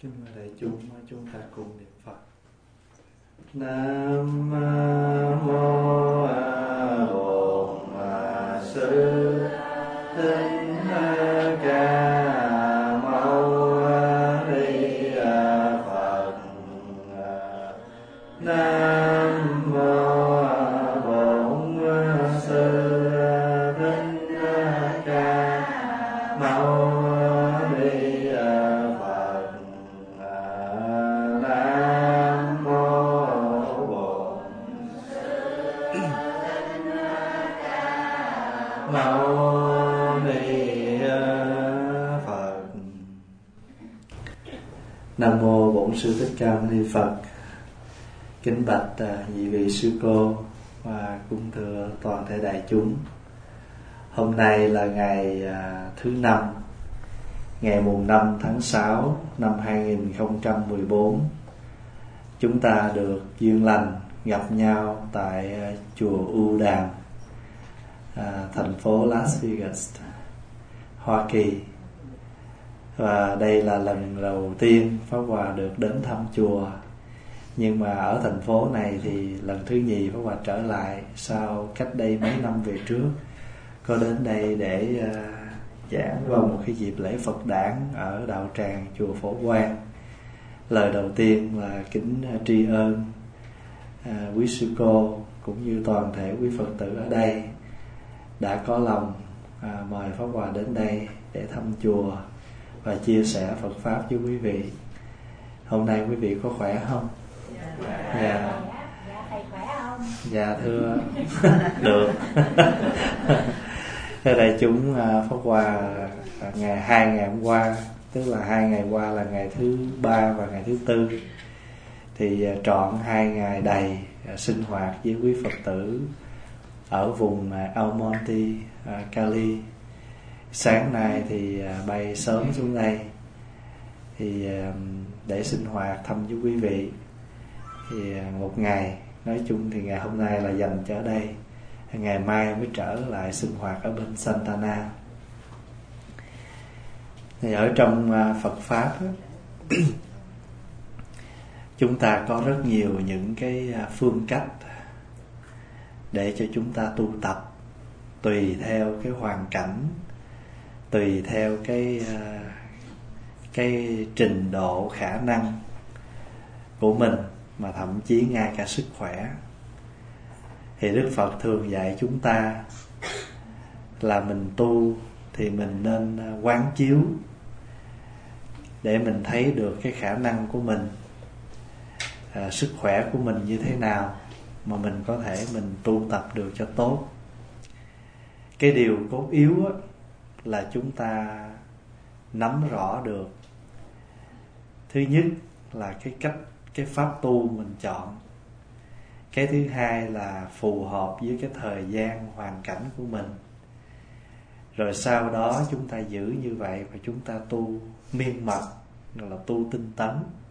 Kính mời đại chúng ta cùng niệm Phật. Nam mô A Bổn Sư Thích Ca Mâu Ni Phật. Nam mô A Bổn Sư Thích Ca Mâu Ni Phật. Nam mô Bổn Sư Mâu Ni Phật. Nam mô Bổn Sư Thích Ca Mâu Ni Phật. Kính bạch nhị vị sư cô và cung thưa toàn thể đại chúng. Hôm nay là ngày thứ năm, ngày mùng 5 tháng 6 năm 2014. Chúng ta được duyên lành gặp nhau tại chùa U Đàm, thành phố Las Vegas, Hoa Kỳ. Và đây là lần đầu tiên Pháp Hòa được đến thăm chùa. Nhưng mà ở thành phố này thì lần thứ nhì Pháp Hòa trở lại sau cách đây mấy năm về trước. Có đến đây để giảng vào một cái dịp lễ Phật đản ở đạo tràng chùa Phổ Quang. Lời đầu tiên là kính tri ân quý sư cô cũng như toàn thể quý Phật tử ở đây đã có lòng mời Pháp Hòa đến đây để thăm chùa và chia sẻ Phật Pháp với quý vị. Hôm nay quý vị có khỏe không? Dạ. Thầy khỏe không? Dạ thưa. Được. Thưa đại chúng, Pháp Hòa hai ngày hôm qua, tức là 2 ngày qua là ngày thứ 3 và ngày thứ 4, thì trọn 2 ngày đầy sinh hoạt với quý Phật tử ở vùng Almonte, Cali. Sáng nay thì bay sớm xuống đây thì để sinh hoạt thăm với quý vị. Thì một ngày, nói chung thì ngày hôm nay là dành cho ở đây, ngày mai mới trở lại sinh hoạt ở bên Santana. Thì ở trong Phật Pháp chúng ta có rất nhiều những cái phương cách để cho chúng ta tu tập tùy theo cái hoàn cảnh, tùy theo cái trình độ khả năng của mình, mà thậm chí ngay cả sức khỏe. Thì Đức Phật thường dạy chúng ta là mình tu thì mình nên quán chiếu để mình thấy được cái khả năng của mình, sức khỏe của mình như thế nào mà mình có thể mình tu tập được cho tốt. Cái điều cốt yếu là chúng ta nắm rõ được, thứ nhất là cái pháp tu mình chọn. Cái thứ hai là phù hợp với cái thời gian, hoàn cảnh của mình. Rồi sau đó chúng ta giữ như vậy và chúng ta tu miên mật, gọi là tu tinh tấn.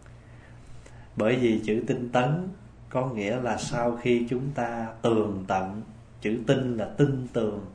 Bởi vì chữ tinh tấn có nghĩa là sau khi chúng ta tường tận, chữ tinh là tinh tường,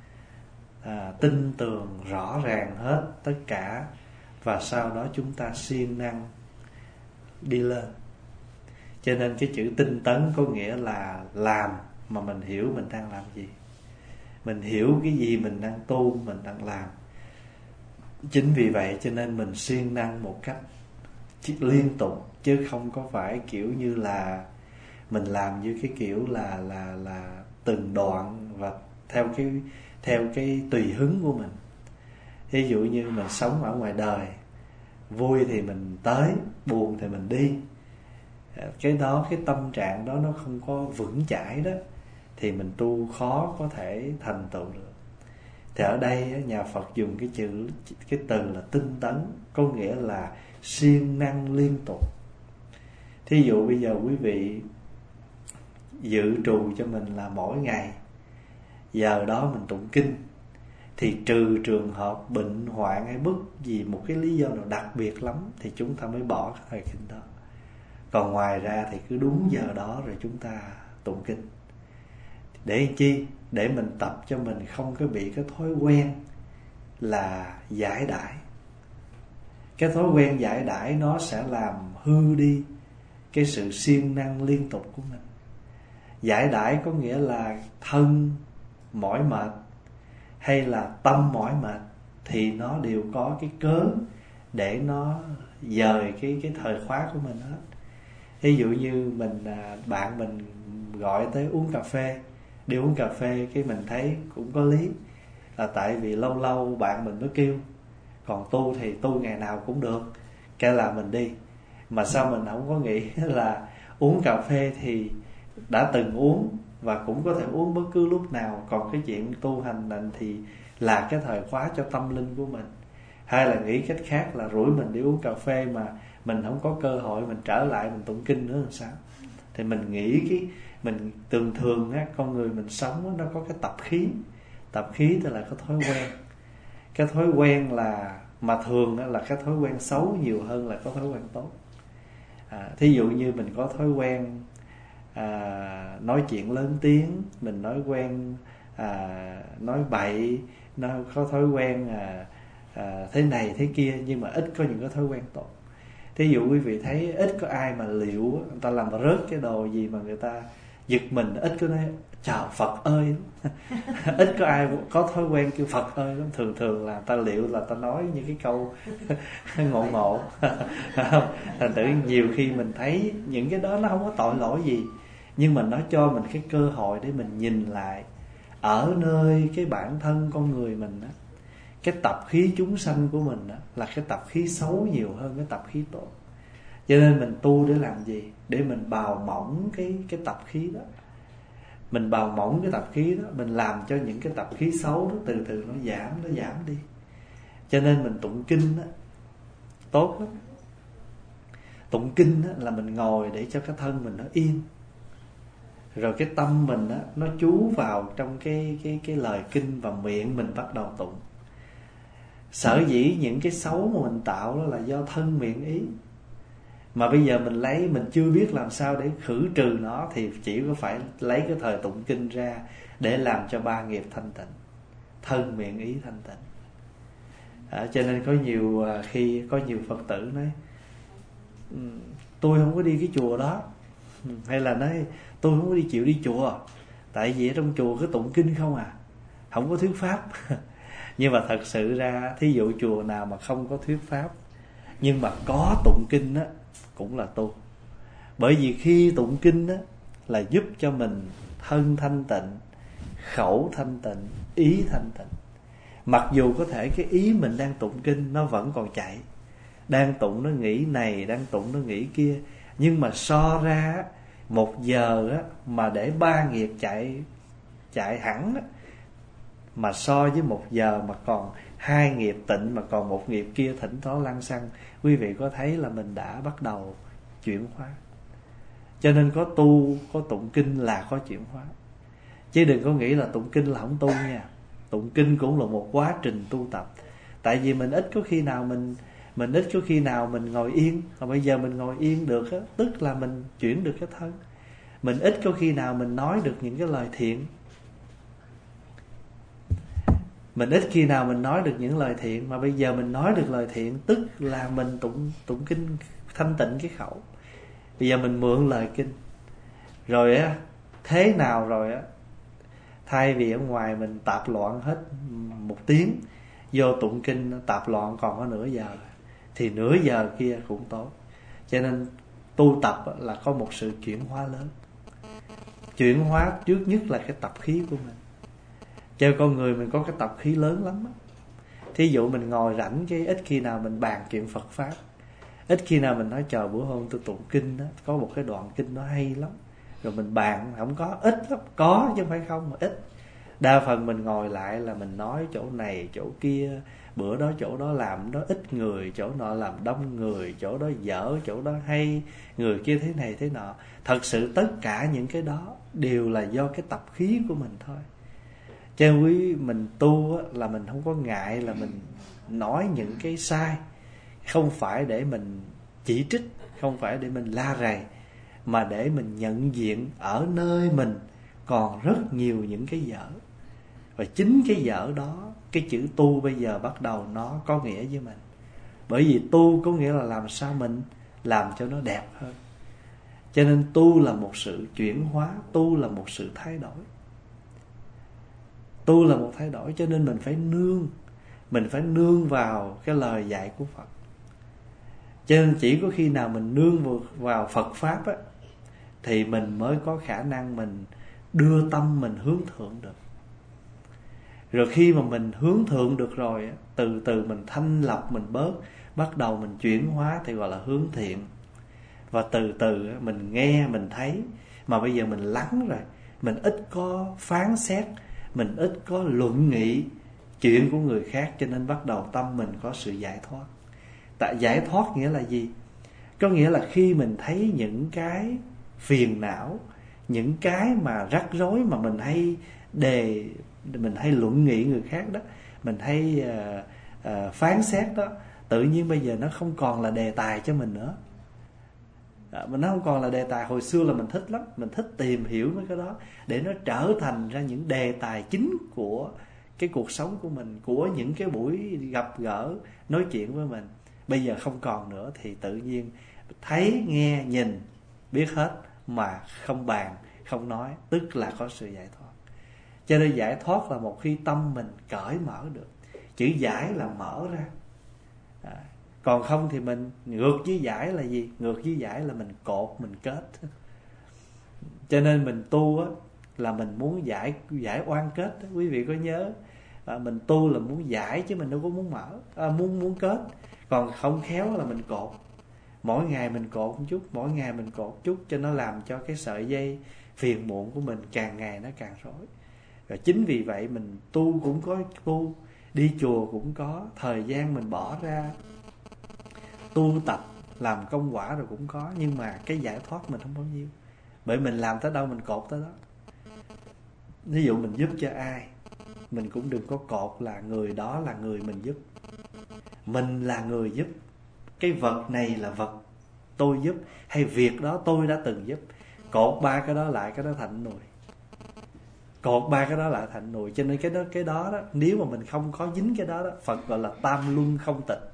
tinh tường rõ ràng hết tất cả, và sau đó chúng ta siêng năng đi lên. Cho nên cái chữ tinh tấn có nghĩa là làm mà mình hiểu mình đang làm gì, mình hiểu cái gì mình đang tu, mình đang làm. Chính vì vậy cho nên mình siêng năng một cách liên tục, chứ không có phải kiểu như là mình làm như cái kiểu là từng đoạn và theo cái tùy hứng của mình. Ví dụ như mình sống ở ngoài đời, vui thì mình tới, buồn thì mình đi. Cái đó, cái tâm trạng đó nó không có vững chãi đó, thì mình tu khó có thể thành tựu được. Thì ở đây nhà Phật dùng cái từ là tinh tấn, có nghĩa là siêng năng liên tục. Thí dụ bây giờ quý vị dự trù cho mình là mỗi ngày giờ đó mình tụng kinh, thì trừ trường hợp bệnh hoạn hay bất gì một cái lý do nào đặc biệt lắm thì chúng ta mới bỏ cái thời kinh đó. Còn ngoài ra thì cứ đúng giờ đó rồi chúng ta tụng kinh. Để chi? Để mình tập cho mình không có bị cái thói quen là giải đãi. Cái thói quen giải đãi nó sẽ làm hư đi cái sự siêng năng liên tục của mình. Giải đãi có nghĩa là thân mỏi mệt hay là tâm mỏi mệt thì nó đều có cái cớ để nó dời cái thời khóa của mình hết. Ví dụ như bạn mình gọi tới uống cà phê, đi uống cà phê, cái mình thấy cũng có lý, là tại vì lâu lâu bạn mình nó kêu. Còn tu thì tu ngày nào cũng được, cái là mình đi. Mà sao mình không có nghĩ là uống cà phê thì đã từng uống và cũng có thể uống bất cứ lúc nào, còn cái chuyện tu hành này thì là cái thời khóa cho tâm linh của mình. Hay là nghĩ cách khác là rủi mình đi uống cà phê mà mình không có cơ hội mình trở lại mình tụng kinh nữa làm sao? Thì mình nghĩ mình thường á, con người mình sống á, nó có cái tập khí. Tập khí tức là cái thói quen. Cái thói quen mà thường á, là cái thói quen xấu nhiều hơn là cái thói quen tốt. Thí dụ như mình có thói quen nói chuyện lớn tiếng, mình nói quen nói bậy, nó có thói quen thế này thế kia, nhưng mà ít có những cái thói quen tốt. Thí dụ quý vị thấy ít có ai mà liệu người ta làm rớt cái đồ gì mà người ta giật mình, ít có nói chào Phật ơi. Ít có ai có thói quen kêu Phật ơi lắm. Thường là ta liệu là ta nói những cái câu ngộ. Thành tự nhiều khi mình thấy những cái đó nó không có tội lỗi gì, nhưng mà nó cho mình cái cơ hội để mình nhìn lại ở nơi cái bản thân con người mình á, cái tập khí chúng sanh của mình á, là cái tập khí xấu nhiều hơn cái tập khí tốt. Cho nên mình tu để làm gì? Để mình bào mỏng cái tập khí đó. Mình bào mỏng cái tập khí đó, mình làm cho những cái tập khí xấu đó từ từ nó giảm đi. Cho nên mình tụng kinh đó, tốt lắm. Tụng kinh đó, là mình ngồi để cho cái thân mình nó yên, rồi cái tâm mình đó, nó chú vào trong cái lời kinh và miệng mình bắt đầu tụng. Sở dĩ những cái xấu mà mình tạo đó là do thân miệng ý. Mà bây giờ mình chưa biết làm sao để khử trừ nó, thì chỉ có phải lấy cái thời tụng kinh ra để làm cho ba nghiệp thanh tịnh, thân miệng ý thanh tịnh. Cho nên có nhiều khi có nhiều Phật tử nói tôi không có đi cái chùa đó, hay là nói tôi không có chịu đi chùa, tại vì ở trong chùa cứ tụng kinh không không có thuyết pháp. Nhưng mà thật sự ra thí dụ chùa nào mà không có thuyết pháp nhưng mà có tụng kinh á, cũng là tu. Bởi vì khi tụng kinh á, là giúp cho mình thân thanh tịnh, khẩu thanh tịnh, ý thanh tịnh. Mặc dù có thể cái ý mình đang tụng kinh nó vẫn còn chạy, đang tụng nó nghĩ này, đang tụng nó nghĩ kia, nhưng mà so ra 1 giờ á, mà để 3 nghiệp chạy hẳn á, mà so với 1 giờ mà còn 2 nghiệp tịnh, mà còn 1 nghiệp kia thỉnh thoảng lăng xăng, quý vị có thấy là mình đã bắt đầu chuyển hóa. Cho nên có tu, có tụng kinh là có chuyển hóa. Chứ đừng có nghĩ là tụng kinh là không tu nha. Tụng kinh cũng là một quá trình tu tập. Tại vì mình ít có khi nào mình ngồi yên. Mà bây giờ mình ngồi yên được á, tức là mình chuyển được cái thân. Mình ít có khi nào mình nói được những cái lời thiện. Mình ít khi nào mình nói được những lời thiện, mà bây giờ mình nói được lời thiện, tức là mình tụng kinh thanh tịnh cái khẩu. Bây giờ mình mượn lời kinh. Rồi á, thế nào rồi á, thay vì ở ngoài mình tạp loạn hết 1 tiếng, vô tụng kinh tạp loạn còn có nửa giờ, thì nửa giờ kia cũng tốt. Cho nên tu tập là có một sự chuyển hóa lớn. Chuyển hóa trước nhất là cái tập khí của mình. Cho con người mình có cái tập khí lớn lắm á. Thí dụ mình ngồi rảnh cái ít khi nào mình bàn chuyện Phật Pháp, ít khi nào mình nói chờ bữa hôm tôi tụng kinh đó, có một cái đoạn kinh nó hay lắm, rồi mình bàn. Không có, ít lắm, có chứ không phải không, mà ít. Đa phần mình ngồi lại là mình nói chỗ này chỗ kia, bữa đó chỗ đó làm đó ít người, chỗ nọ làm đông người, chỗ đó dở, chỗ đó hay, người kia thế này thế nọ. Thật sự tất cả những cái đó đều là do cái tập khí của mình thôi. Cho nên mình tu là mình không có ngại là mình nói những cái sai, không phải để mình chỉ trích, không phải để mình la rầy, mà để mình nhận diện ở nơi mình còn rất nhiều những cái dở. Và chính cái dở đó, cái chữ tu bây giờ bắt đầu nó có nghĩa với mình. Bởi vì tu có nghĩa là làm sao mình làm cho nó đẹp hơn. Cho nên tu là một sự chuyển hóa, tu là một sự thay đổi. Tu là một thay đổi, cho nên mình phải nương vào cái lời dạy của Phật. Cho nên chỉ có khi nào mình nương vào Phật Pháp á, thì mình mới có khả năng mình đưa tâm mình hướng thượng được. Rồi khi mà mình hướng thượng được rồi, từ từ mình thanh lọc, mình bắt đầu mình chuyển hóa thì gọi là hướng thiện. Và từ từ mình nghe, mình thấy, mà bây giờ mình lắng rồi, mình ít có phán xét, mình ít có luận nghị chuyện của người khác, cho nên bắt đầu tâm mình có sự giải thoát. Tại giải thoát nghĩa là gì? Có nghĩa là khi mình thấy những cái phiền não, những cái mà rắc rối mà mình hay luận nghị người khác đó, mình hay phán xét đó, tự nhiên bây giờ nó không còn là đề tài cho mình nữa. Nó không còn là đề tài. Hồi xưa là mình thích lắm, mình thích tìm hiểu mấy cái đó để nó trở thành ra những đề tài chính của cái cuộc sống của mình, của những cái buổi gặp gỡ nói chuyện với mình. Bây giờ không còn nữa thì tự nhiên thấy, nghe, nhìn, biết hết mà không bàn, không nói, tức là có sự giải thoát. Cho nên giải thoát là một khi tâm mình cởi mở được. Chữ giải là mở ra. Còn không thì mình ngược với giải là gì? Ngược với giải là mình cột, mình kết. Cho nên mình tu á, là mình muốn giải oan kết đó. Quý vị có nhớ mình tu là muốn giải chứ mình đâu có muốn mở, muốn kết. Còn không khéo là mình cột. Mỗi ngày mình cột một chút, mỗi ngày mình cột chút, cho nó làm cho cái sợi dây phiền muộn của mình càng ngày nó càng rối. Rồi chính vì vậy mình tu cũng có tu, đi chùa cũng có, thời gian mình bỏ ra tu tập làm công quả rồi cũng có, nhưng mà cái giải thoát mình không bao nhiêu. Bởi mình làm tới đâu mình cột tới đó. Ví dụ mình giúp cho ai, mình cũng đừng có cột là người đó là người mình giúp. Mình là người giúp. Cái vật này là vật tôi giúp, hay việc đó tôi đã từng giúp. Cột ba cái đó lại, cái đó thành nùi. Cột ba cái đó lại thành nùi. Cho nên cái đó đó, nếu mà mình không có dính cái đó đó, Phật gọi là tam luân không tịch.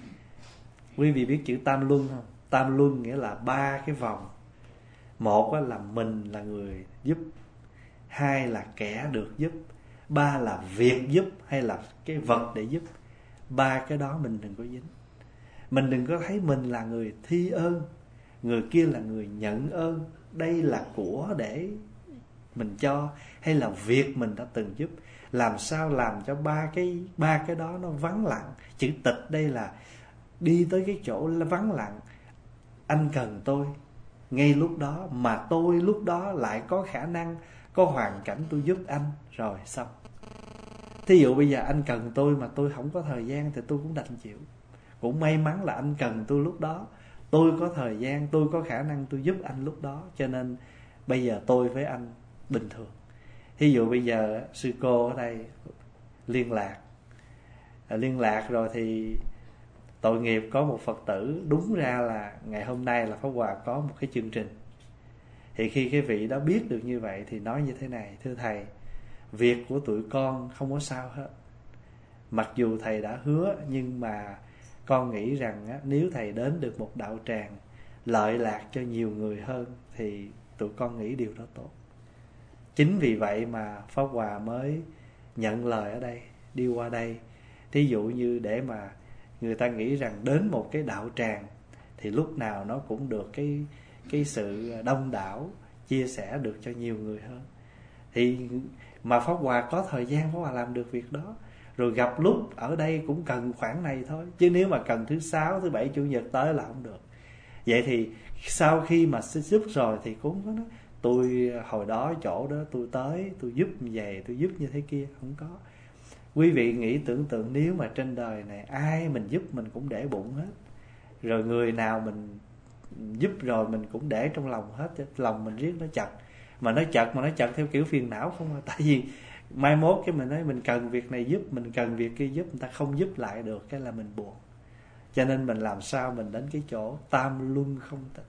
Quý vị biết chữ tam luân không? Tam luân nghĩa là ba cái vòng. Một là mình là người giúp, hai là kẻ được giúp, ba là việc giúp hay là cái vật để giúp. Ba cái đó mình đừng có dính. Mình đừng có thấy mình là người thi ơn, người kia là người nhận ơn. Đây là của để mình cho, hay là việc mình đã từng giúp. Làm sao làm cho ba cái đó nó vắng lặng. Chữ tịch đây là đi tới cái chỗ vắng lặng. Anh cần tôi ngay lúc đó, mà tôi lúc đó lại có khả năng, có hoàn cảnh tôi giúp anh, rồi xong. Thí dụ bây giờ anh cần tôi mà tôi không có thời gian thì tôi cũng đành chịu. Cũng may mắn là anh cần tôi lúc đó, tôi có thời gian, tôi có khả năng tôi giúp anh lúc đó. Cho nên bây giờ tôi với anh bình thường. Thí dụ bây giờ sư cô ở đây liên lạc rồi thì tội nghiệp có một Phật tử. Đúng ra là ngày hôm nay là Pháp Hòa có một cái chương trình. Thì khi cái vị đó biết được như vậy thì nói như thế này: thưa thầy, việc của tụi con không có sao hết. Mặc dù thầy đã hứa, nhưng mà con nghĩ rằng nếu thầy đến được một đạo tràng lợi lạc cho nhiều người hơn thì tụi con nghĩ điều đó tốt. Chính vì vậy mà Pháp Hòa mới nhận lời ở đây, đi qua đây. Thí dụ như để mà người ta nghĩ rằng đến một cái đạo tràng thì lúc nào nó cũng được cái sự đông đảo, chia sẻ được cho nhiều người hơn. Thì mà Pháp Hòa có thời gian, Pháp Hòa làm được việc đó. Rồi gặp lúc ở đây cũng cần khoảng này thôi, chứ nếu mà cần thứ Sáu, thứ Bảy, Chủ nhật tới là không được. Vậy thì sau khi mà giúp rồi thì cũng có nói tôi hồi đó chỗ đó tôi tới, tôi giúp như vậy, tôi giúp như thế kia. Không có. Quý vị nghĩ tưởng tượng nếu mà trên đời này ai mình giúp mình cũng để bụng hết, rồi người nào mình giúp rồi mình cũng để trong lòng hết, lòng mình riết nó chật. Mà nó chật theo kiểu phiền não không à. Tại vì mai mốt cái mình nói mình cần việc này giúp, mình cần việc kia giúp, người ta không giúp lại được, cái là mình buồn. Cho nên mình làm sao mình đến cái chỗ tam luân không tịch.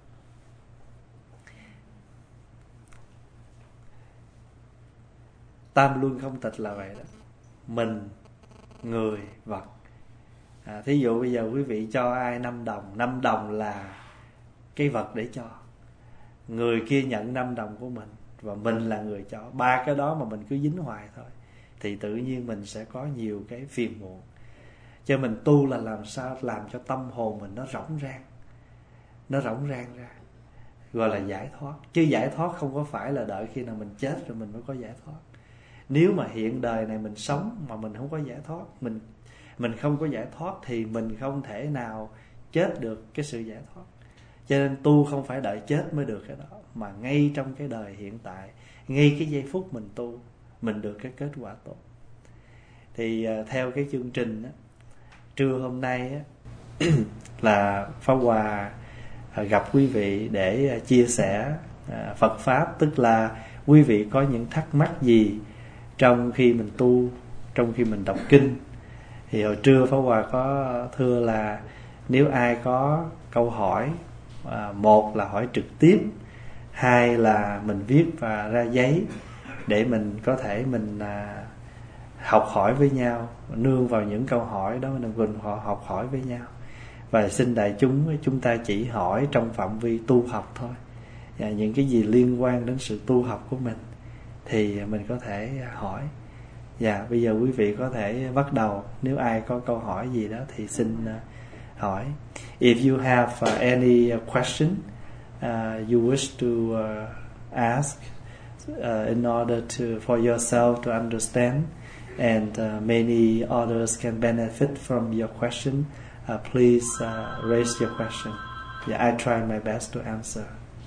Tam luân không tịch là vậy đó. Mình, người, vật. Thí dụ bây giờ quý vị cho ai 5 đồng, 5 đồng là cái vật để cho, người kia nhận 5 đồng của mình và mình là người cho. Ba cái đó mà mình cứ dính hoài thôi thì tự nhiên mình sẽ có nhiều cái phiền muộn. Cho mình tu là làm sao làm cho tâm hồn mình nó rỗng rang, nó rỗng rang ra, gọi là giải thoát. Chứ giải thoát không có phải là đợi khi nào mình chết rồi mình mới có giải thoát. Nếu mà hiện đời này mình sống mà mình không có giải thoát, mình không có giải thoát thì mình không thể nào chết được cái sự giải thoát. Cho nên tu không phải đợi chết mới được cái đó, mà ngay trong cái đời hiện tại, ngay cái giây phút mình tu, mình được cái kết quả tốt. Thì theo cái chương trình đó, trưa hôm nay á, là Pháp Hòa gặp quý vị để chia sẻ Phật Pháp. Tức là quý vị có những thắc mắc gì trong khi mình tu, trong khi mình đọc kinh. Thì hồi trưa Pháp Hòa có thưa là nếu ai có câu hỏi, một là hỏi trực tiếp, hai là mình viết và ra giấy để mình có thể mình học hỏi với nhau, nương vào những câu hỏi đó mình học hỏi với nhau. Và xin đại chúng ta chỉ hỏi trong phạm vi tu học thôi, và những cái gì liên quan đến sự tu học của mình thì mình có thể hỏi. Và bây giờ quý vị có thể bắt đầu, nếu ai có câu hỏi gì đó thì xin hỏi. If you have any question you wish to ask in order for yourself to understand and many others can benefit from your question, please raise your question. Yeah, I try my best to answer.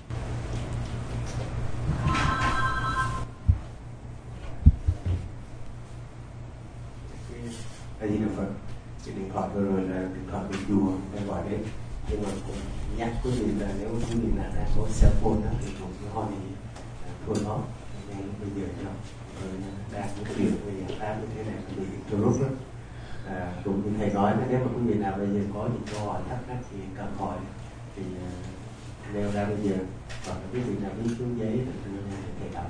A Di Đà Phật. Cái điện thoại vừa rồi là điện thoại bị chùa hay gọi đến, nhưng mà cũng nhắc quý vị là nếu quý vị là đang có cell phone thì cũng hỏi thôi đó, nên bây giờ cho đang cái việc về giải pháp như thế này là bị group đó. Cũng như thầy nói, nếu mà quý vị nào bây giờ có những câu hỏi thắc mắc thì cần hỏi thì nêu ra bây giờ, hoặc là quý vị nào viết xuống giấy thì thầy đọc.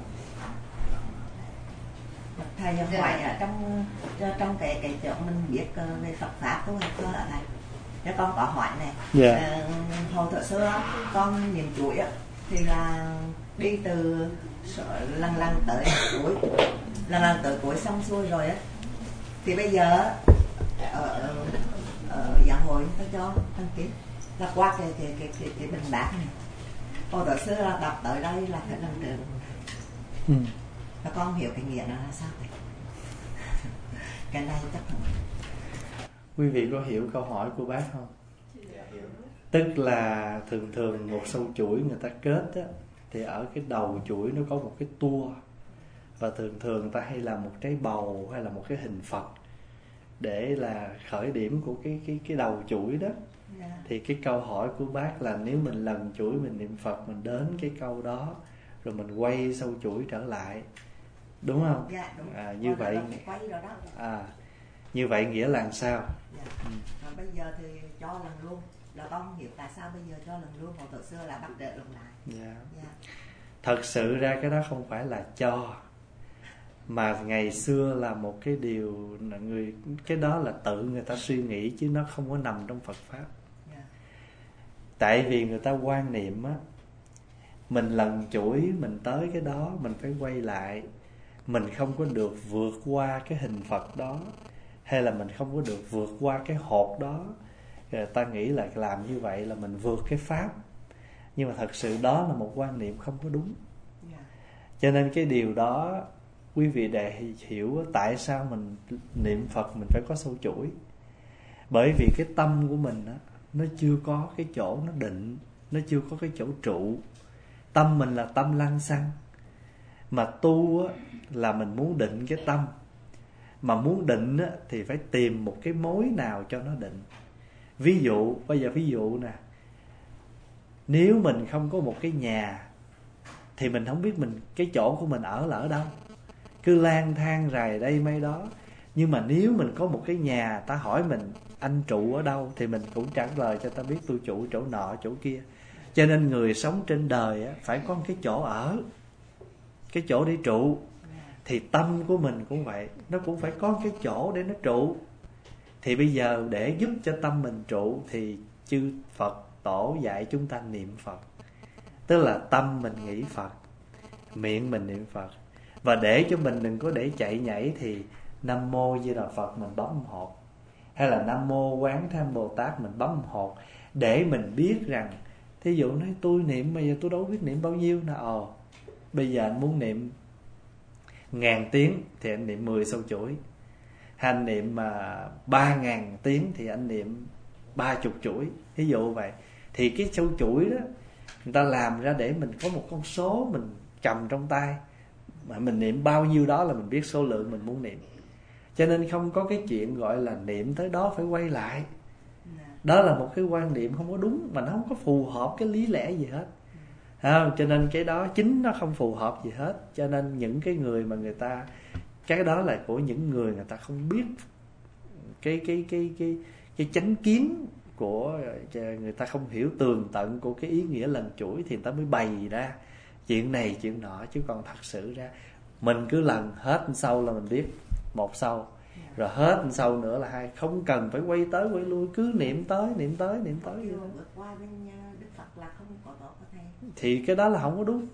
Thầy hỏi ở trong cái chỗ mình biết về Phật pháp tu học cơ ở này, nếu con có hỏi này, hồi thở xưa con nhìn chuỗi thì là đi từ lần tới cuối, lần tới cuối xong xuôi rồi á, thì bây giờ ở giảng hội ta cho đăng ký là qua cái bình bát này, hồi thở xưa là đọc tới đây là phải lần trường. Và con hiểu cái nghĩa nó là sao vậy? Cái này chắc không. Quý vị có hiểu câu hỏi của bác không? Tức là thường một sâu chuỗi người ta kết á, thì ở cái đầu chuỗi nó có một cái tua, và thường người ta hay làm một trái bầu hay là một cái hình Phật để là khởi điểm của cái đầu chuỗi đó. Thì cái câu hỏi của bác là nếu mình lần chuỗi mình niệm Phật, mình đến cái câu đó rồi mình quay sâu chuỗi trở lại, đúng không? Dạ, đúng. Như vậy như vậy nghĩa là sao? Dạ. Rồi bây giờ thì cho lần luôn, là con hiểu tại sao bây giờ cho lần luôn, hồi từ xưa là bắt đệ lần lại. Dạ. Thật sự ra cái đó không phải là cho, mà ngày xưa là một cái điều là cái đó là tự người ta suy nghĩ chứ nó không có nằm trong Phật pháp. Tại vì người ta quan niệm á, mình lần chuỗi mình tới cái đó mình phải quay lại, mình không có được vượt qua cái hình Phật đó, hay là mình không có được vượt qua cái hột đó. Người ta nghĩ là làm như vậy là mình vượt cái pháp, nhưng mà thật sự đó là một quan niệm không có đúng. Cho nên cái điều đó quý vị để hiểu tại sao mình niệm Phật mình phải có sâu chuỗi. Bởi vì cái tâm của mình á, nó chưa có cái chỗ nó định, nó chưa có cái chỗ trụ. Tâm mình là tâm lăng xăng, mà tu á, là mình muốn định cái tâm. Mà muốn định á, thì phải tìm một cái mối nào cho nó định. Ví dụ, bây giờ ví dụ nè, nếu mình không có một cái nhà thì mình không biết cái chỗ của mình ở là ở đâu, cứ lang thang rày đây mấy đó. Nhưng mà nếu mình có một cái nhà, ta hỏi mình anh trụ ở đâu thì mình cũng trả lời cho ta biết tôi trụ chỗ nọ chỗ kia. Cho nên người sống trên đời á, phải có cái chỗ ở, cái chỗ để trụ. Thì tâm của mình cũng vậy, nó cũng phải có cái chỗ để nó trụ. Thì bây giờ để giúp cho tâm mình trụ thì chư Phật tổ dạy chúng ta niệm Phật. Tức là tâm mình nghĩ Phật, miệng mình niệm Phật. Và để cho mình đừng có để chạy nhảy thì Nam Mô Di Đà Phật mình bấm hột, hay là Nam Mô Quán Thế Âm Bồ Tát mình bấm hột, để mình biết rằng thí dụ nói tôi niệm bây giờ tôi đâu biết niệm bao nhiêu nè. Bây giờ anh muốn niệm 1000 tiếng thì anh niệm 10 sâu chuỗi. Anh niệm 3000 tiếng thì anh niệm 30 chuỗi. Ví dụ vậy. Thì cái sâu chuỗi đó người ta làm ra để mình có một con số mình cầm trong tay, mà mình niệm bao nhiêu đó là mình biết số lượng mình muốn niệm. Cho nên không có cái chuyện gọi là niệm tới đó phải quay lại. Đó là một cái quan niệm không có đúng, mà nó không có phù hợp cái lý lẽ gì hết. Cho nên cái đó chính nó không phù hợp gì hết. Cho nên những cái người mà người ta, cái đó là của những người ta không biết cái chánh kiến của người ta, không hiểu tường tận của cái ý nghĩa lần chuỗi, thì người ta mới bày ra chuyện này chuyện nọ. Chứ còn thật sự ra mình cứ lần hết sau là mình biết một sau, rồi hết sau nữa là hai, không cần phải quay tới quay lui, cứ niệm tới thì cái đó là không có đúng,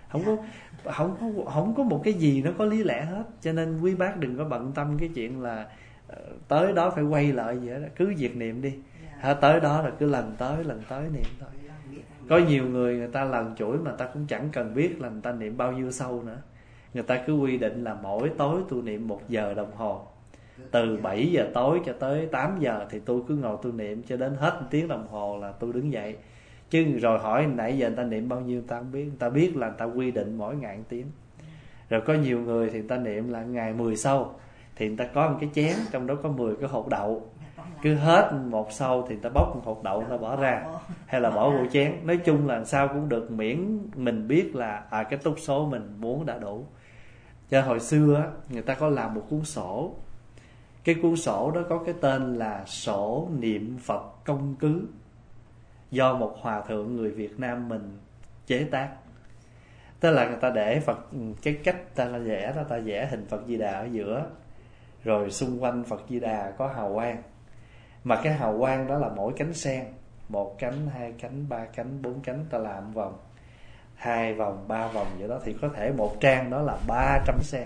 không có một cái gì nó có lý lẽ hết. Cho nên quý bác đừng có bận tâm cái chuyện là tới đó phải quay lại gì đó, cứ việc niệm đi. Tới đó là cứ lần tới niệm thôi. Có nhiều người ta lần chuỗi mà ta cũng chẳng cần biết là người ta niệm bao nhiêu sâu nữa. Người ta cứ quy định là mỗi tối tôi niệm 1 giờ đồng hồ, từ 7 giờ tối cho tới 8 giờ thì tôi cứ ngồi tôi niệm cho đến hết 1 tiếng đồng hồ là tôi đứng dậy. Chứ rồi hỏi nãy giờ người ta niệm bao nhiêu ta không biết. Người ta biết là người ta quy định mỗi ngày 1 tiếng. Rồi có nhiều người thì người ta niệm là ngày 10 sâu, thì người ta có một cái chén trong đó có 10 cái hột đậu. Cứ hết 1 sâu thì người ta bóc một hột đậu người ta bỏ ra, hay là bỏ vô chén. Nói chung là sao cũng được, miễn mình biết là cái túc số mình muốn đã đủ. Cho hồi xưa người ta có làm một cuốn sổ. Cái cuốn sổ đó có cái tên là Sổ Niệm Phật Công Cứ, do một hòa thượng người Việt Nam mình chế tác. Tức là người ta để Phật, cái cách ta vẽ đó, ta vẽ hình Phật Di Đà ở giữa, rồi xung quanh Phật Di Đà có hào quang. Mà cái hào quang đó là mỗi cánh sen, 1 cánh, 2 cánh, 3 cánh, 4 cánh, ta làm vòng 2 vòng, 3 vòng vậy đó. Thì có thể một trang đó là 300 sen.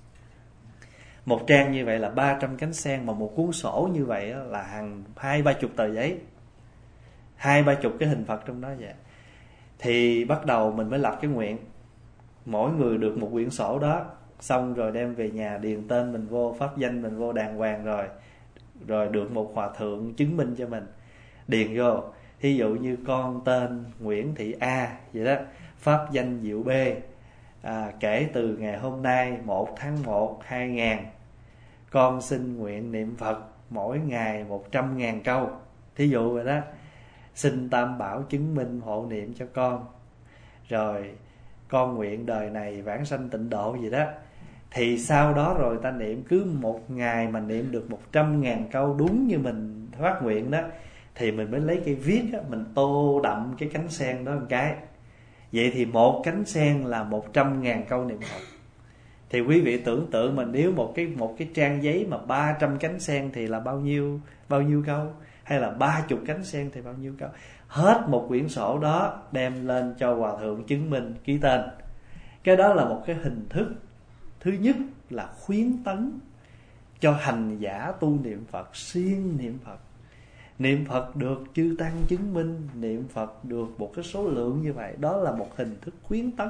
Một trang như vậy là 300 cánh sen. Mà một cuốn sổ như vậy là hàng 20-30 tờ giấy, 20-30 cái hình Phật trong đó vậy. Thì bắt đầu mình mới lập cái nguyện, mỗi người được một quyển sổ đó. Xong rồi đem về nhà điền tên mình vô, pháp danh mình vô đàng hoàng, rồi được một hòa thượng chứng minh cho mình, điền vô. Thí dụ như con tên Nguyễn Thị A vậy đó, pháp danh Diệu B, kể từ ngày hôm nay 1 tháng 1 2000, con xin nguyện niệm Phật mỗi ngày 100.000 câu. Thí dụ vậy đó. Xin Tam Bảo chứng minh hộ niệm cho con. Rồi con nguyện đời này vãng sanh tịnh độ gì đó. Thì sau đó rồi ta niệm, cứ một ngày mà niệm được 100.000 câu đúng như mình phát nguyện đó, thì mình mới lấy cây viết đó, mình tô đậm cái cánh sen đó một cái. Vậy thì một cánh sen là 100.000 câu niệm Phật. Thì quý vị tưởng tượng mà nếu một cái trang giấy mà 300 cánh sen thì là bao nhiêu câu, hay là 30 cánh sen thì bao nhiêu câu. Hết một quyển sổ đó đem lên cho hòa thượng chứng minh ký tên. Cái đó là một cái hình thức thứ nhất là khuyến tấn cho hành giả tu niệm Phật, siêng niệm Phật. Niệm Phật được chư tăng chứng minh, niệm Phật được một cái số lượng như vậy. Đó là một hình thức khuyến tấn,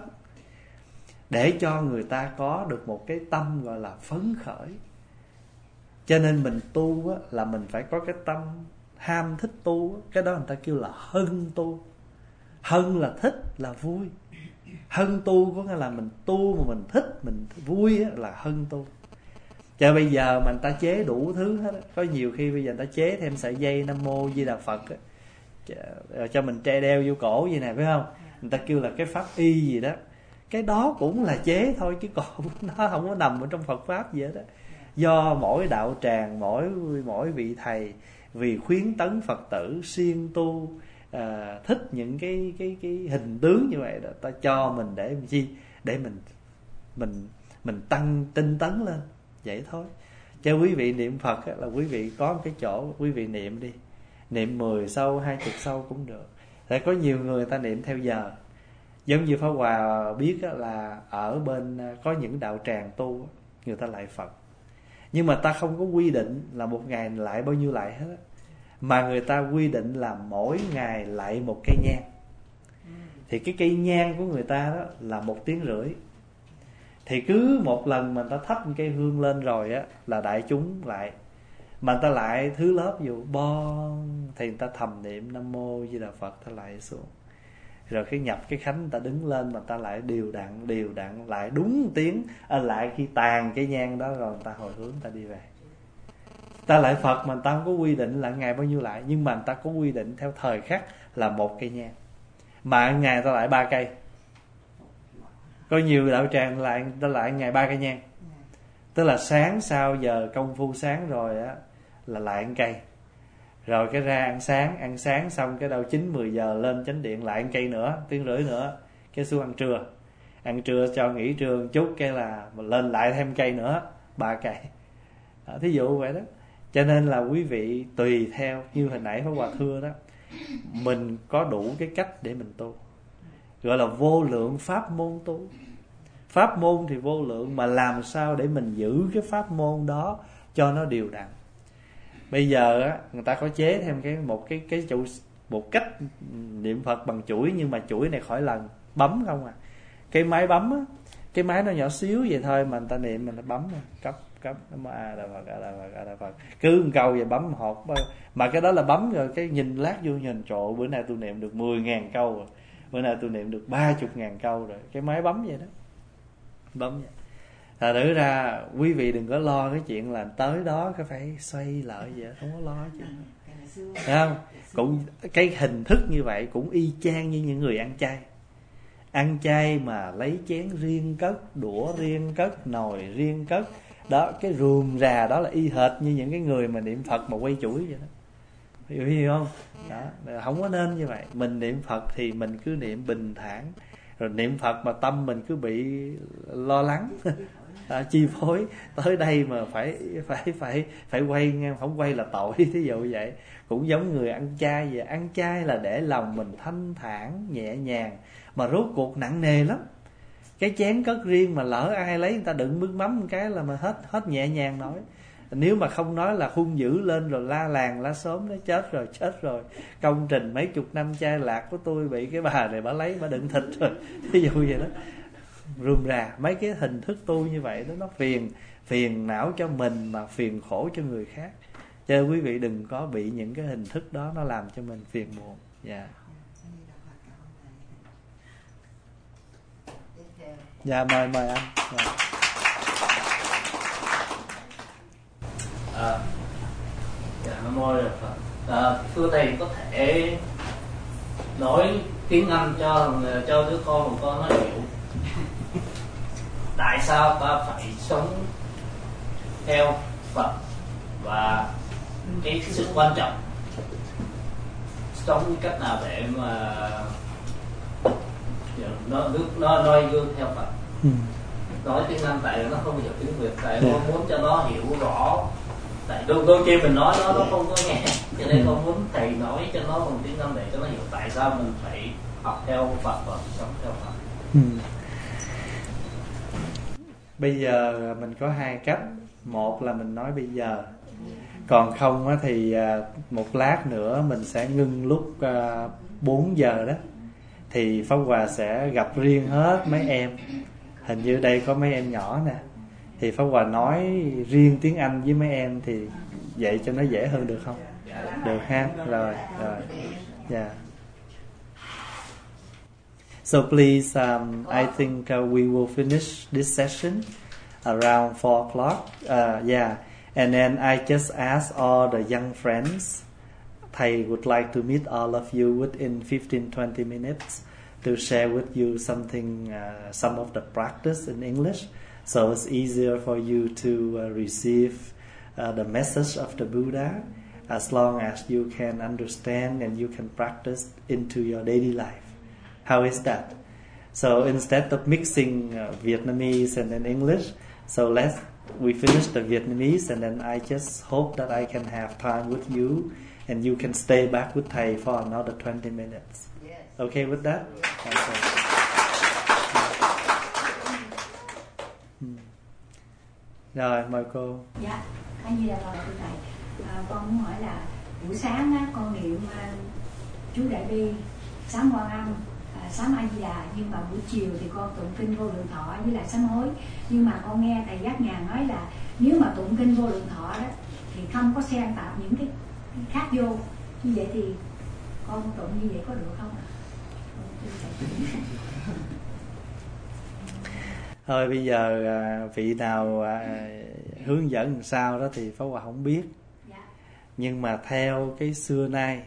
để cho người ta có được một cái tâm gọi là phấn khởi. Cho nên mình tu á, là mình phải có cái tâm ham thích tu á. Cái đó người ta kêu là hân tu. Hân là thích, là vui. Hân tu có nghĩa là mình tu mà mình thích, mình vui á, là hân tu. Cho bây giờ mà người ta chế đủ thứ hết á. Có nhiều khi bây giờ người ta chế thêm sợi dây Nam Mô Di Đà Phật á, cho mình đeo vô cổ vậy nè, phải không? Người ta kêu là cái pháp y gì đó. Cái đó cũng là chế thôi, chứ còn nó không có nằm ở trong Phật Pháp gì hết á. Do mỗi đạo tràng, mỗi vị thầy vì khuyến tấn Phật tử siêng tu, thích những cái hình tướng như vậy đó, ta cho mình để làm chi? Để mình tăng tinh tấn lên vậy thôi. Chứ quý vị niệm Phật là quý vị có một cái chỗ quý vị niệm đi, niệm 10 câu 20 câu cũng được. Tại có nhiều người ta niệm theo giờ. Giống như Pháp Hòa biết là ở bên có những đạo tràng tu người ta lạy Phật, nhưng mà ta không có quy định là một ngày lạy bao nhiêu lạy hết, mà người ta quy định là mỗi ngày lạy một cây nhang. Thì cái cây nhang của người ta đó là 1,5 tiếng. Thì cứ một lần mà người ta thắp cây hương lên rồi á là đại chúng lại, mà người ta lại thứ lớp dù bon thì người ta thầm niệm Nam Mô Di Đà Phật, ta lại xuống. Rồi cái nhập cái khánh người ta đứng lên mà ta lại đều đặn lại đúng tiếng, lại khi tàn cái nhang đó rồi người ta hồi hướng ta đi về. Ta lại Phật mà người ta không có quy định là ngày bao nhiêu lại, nhưng mà người ta có quy định theo thời khắc là 1 cây nhang, mà ngày ta lại 3 cây. Có nhiều đạo tràng lại ta lại ngày 3 cây nhang, tức là sáng sau giờ công phu sáng rồi á là lại 1 cây, rồi cái ra ăn sáng xong cái đâu 9-10 giờ lên chánh điện lại 1 cây nữa, 1,5 tiếng nữa, cái xuống ăn trưa cho nghỉ trưa một chút, cái là lên lại thêm cây nữa, 3 cây. Thí dụ vậy đó. Cho nên là quý vị tùy theo như hồi nãy Pháp Hòa thưa đó, mình có đủ cái cách để mình tu, gọi là vô lượng pháp môn tu. Pháp môn thì vô lượng, mà làm sao để mình giữ cái pháp môn đó cho nó đều đặn. Bây giờ á, người ta có chế thêm một cách niệm Phật bằng chuỗi, nhưng mà chuỗi này khỏi lần, bấm không à. Cái máy bấm á, cái máy nó nhỏ xíu vậy thôi mà người ta niệm mình nó bấm cấp nó A Đà Phật, cứ một câu vậy bấm hột. Mà cái đó là bấm rồi cái nhìn lát vô nhìn trộn, bữa nay tôi niệm được 10.000 câu rồi, bữa nay tôi niệm được 30.000 câu rồi. Cái máy bấm vậy đó, bấm vậy. Thật nữ ra quý vị đừng có lo cái chuyện là tới đó cái phải xoay lợi vậy, không có lo chuyện đó. Thấy không? Cũng cái hình thức như vậy cũng y chang như những người ăn chay. Ăn chay mà lấy chén riêng cất, đũa riêng cất, nồi riêng cất, đó cái rườm rà đó là y hệt như những cái người mà niệm Phật mà quay chuỗi vậy đó. Hiểu không? Đó, không có nên như vậy. Mình niệm Phật thì mình cứ niệm bình thản, rồi niệm Phật mà tâm mình cứ bị lo lắng chi phối, tới đây mà phải quay nghe, không quay là tội. Thí dụ vậy. Cũng giống người ăn chay vậy. Ăn chay là để lòng mình thanh thản nhẹ nhàng, mà rốt cuộc nặng nề lắm. Cái chén cất riêng mà lỡ ai lấy người ta đựng nước mắm một cái là mà hết nhẹ nhàng nổi. Nếu mà không nói là hung dữ lên rồi la làng la xóm, nó chết rồi. Công trình mấy chục năm chai lạc của tôi bị cái bà này bà lấy bà đựng thịt rồi. Ví dụ vậy đó. Rườm rà mấy cái hình thức tu như vậy đó, nó phiền não cho mình mà phiền khổ cho người khác. Cho nên quý vị đừng có bị những cái hình thức đó nó làm cho mình phiền muộn. Dạ. Dạ mời anh. Nam Mô Phật. Thưa thầy, có thể nói tiếng Anh cho đứa con của con nó hiểu tại sao ta phải sống theo Phật, và cái sự quan trọng sống cách nào để mà nó noi gương theo Phật. Nói tiếng Anh tại nó không hiểu tiếng Việt, tại con muốn cho nó hiểu rõ. Tại đôi khi mình nói nó không có nghe, cho nên con muốn thầy nói cho nó bằng tiếng Anh để cho nó hiểu tại sao mình phải học theo Phật và sống theo Phật. Bây giờ mình có 2 cách. Một là mình nói bây giờ, còn không thì một lát nữa mình sẽ ngưng lúc 4 giờ đó, thì Pháp Hòa sẽ gặp riêng hết mấy em. Hình như đây có mấy em nhỏ nè, thì Pháp Hòa nói riêng tiếng Anh với mấy em, thì vậy cho nó dễ hơn được không? Được ha. Rồi. Yeah. So please, I think we will finish this session around 4 o'clock. Yeah, and then I just ask all the young friends. Thầy would like to meet all of you within 15-20 minutes to share with you something, some of the practice in English, so it's easier for you to receive the message of the Buddha, as long as you can understand and you can practice into your daily life. How is that? So instead of mixing Vietnamese and then English, so let's we finish the Vietnamese, and then I just hope that I can have time with you, and you can stay back with thầy for another 20 minutes. Yes. Okay with that? Okay. Rồi, mời cô. Dạ, anh Di Đà Phật thưa thầy. Con muốn hỏi là buổi sáng á, con niệm chú Đại Bi, sám Quan Âm, sám A Di Đà, nhưng mà buổi chiều thì con tụng kinh Vô Lượng Thọ với lại sám hối. Nhưng mà con nghe thầy Giác Nhàn nói là nếu mà tụng kinh Vô Lượng Thọ đó thì không có xen tạp những cái khác vô. Như vậy thì con tụng như vậy có được không ạ? Thôi bây giờ vị nào hướng dẫn làm sao đó thì Pháp Hòa không biết. Dạ. Nhưng mà theo cái xưa nay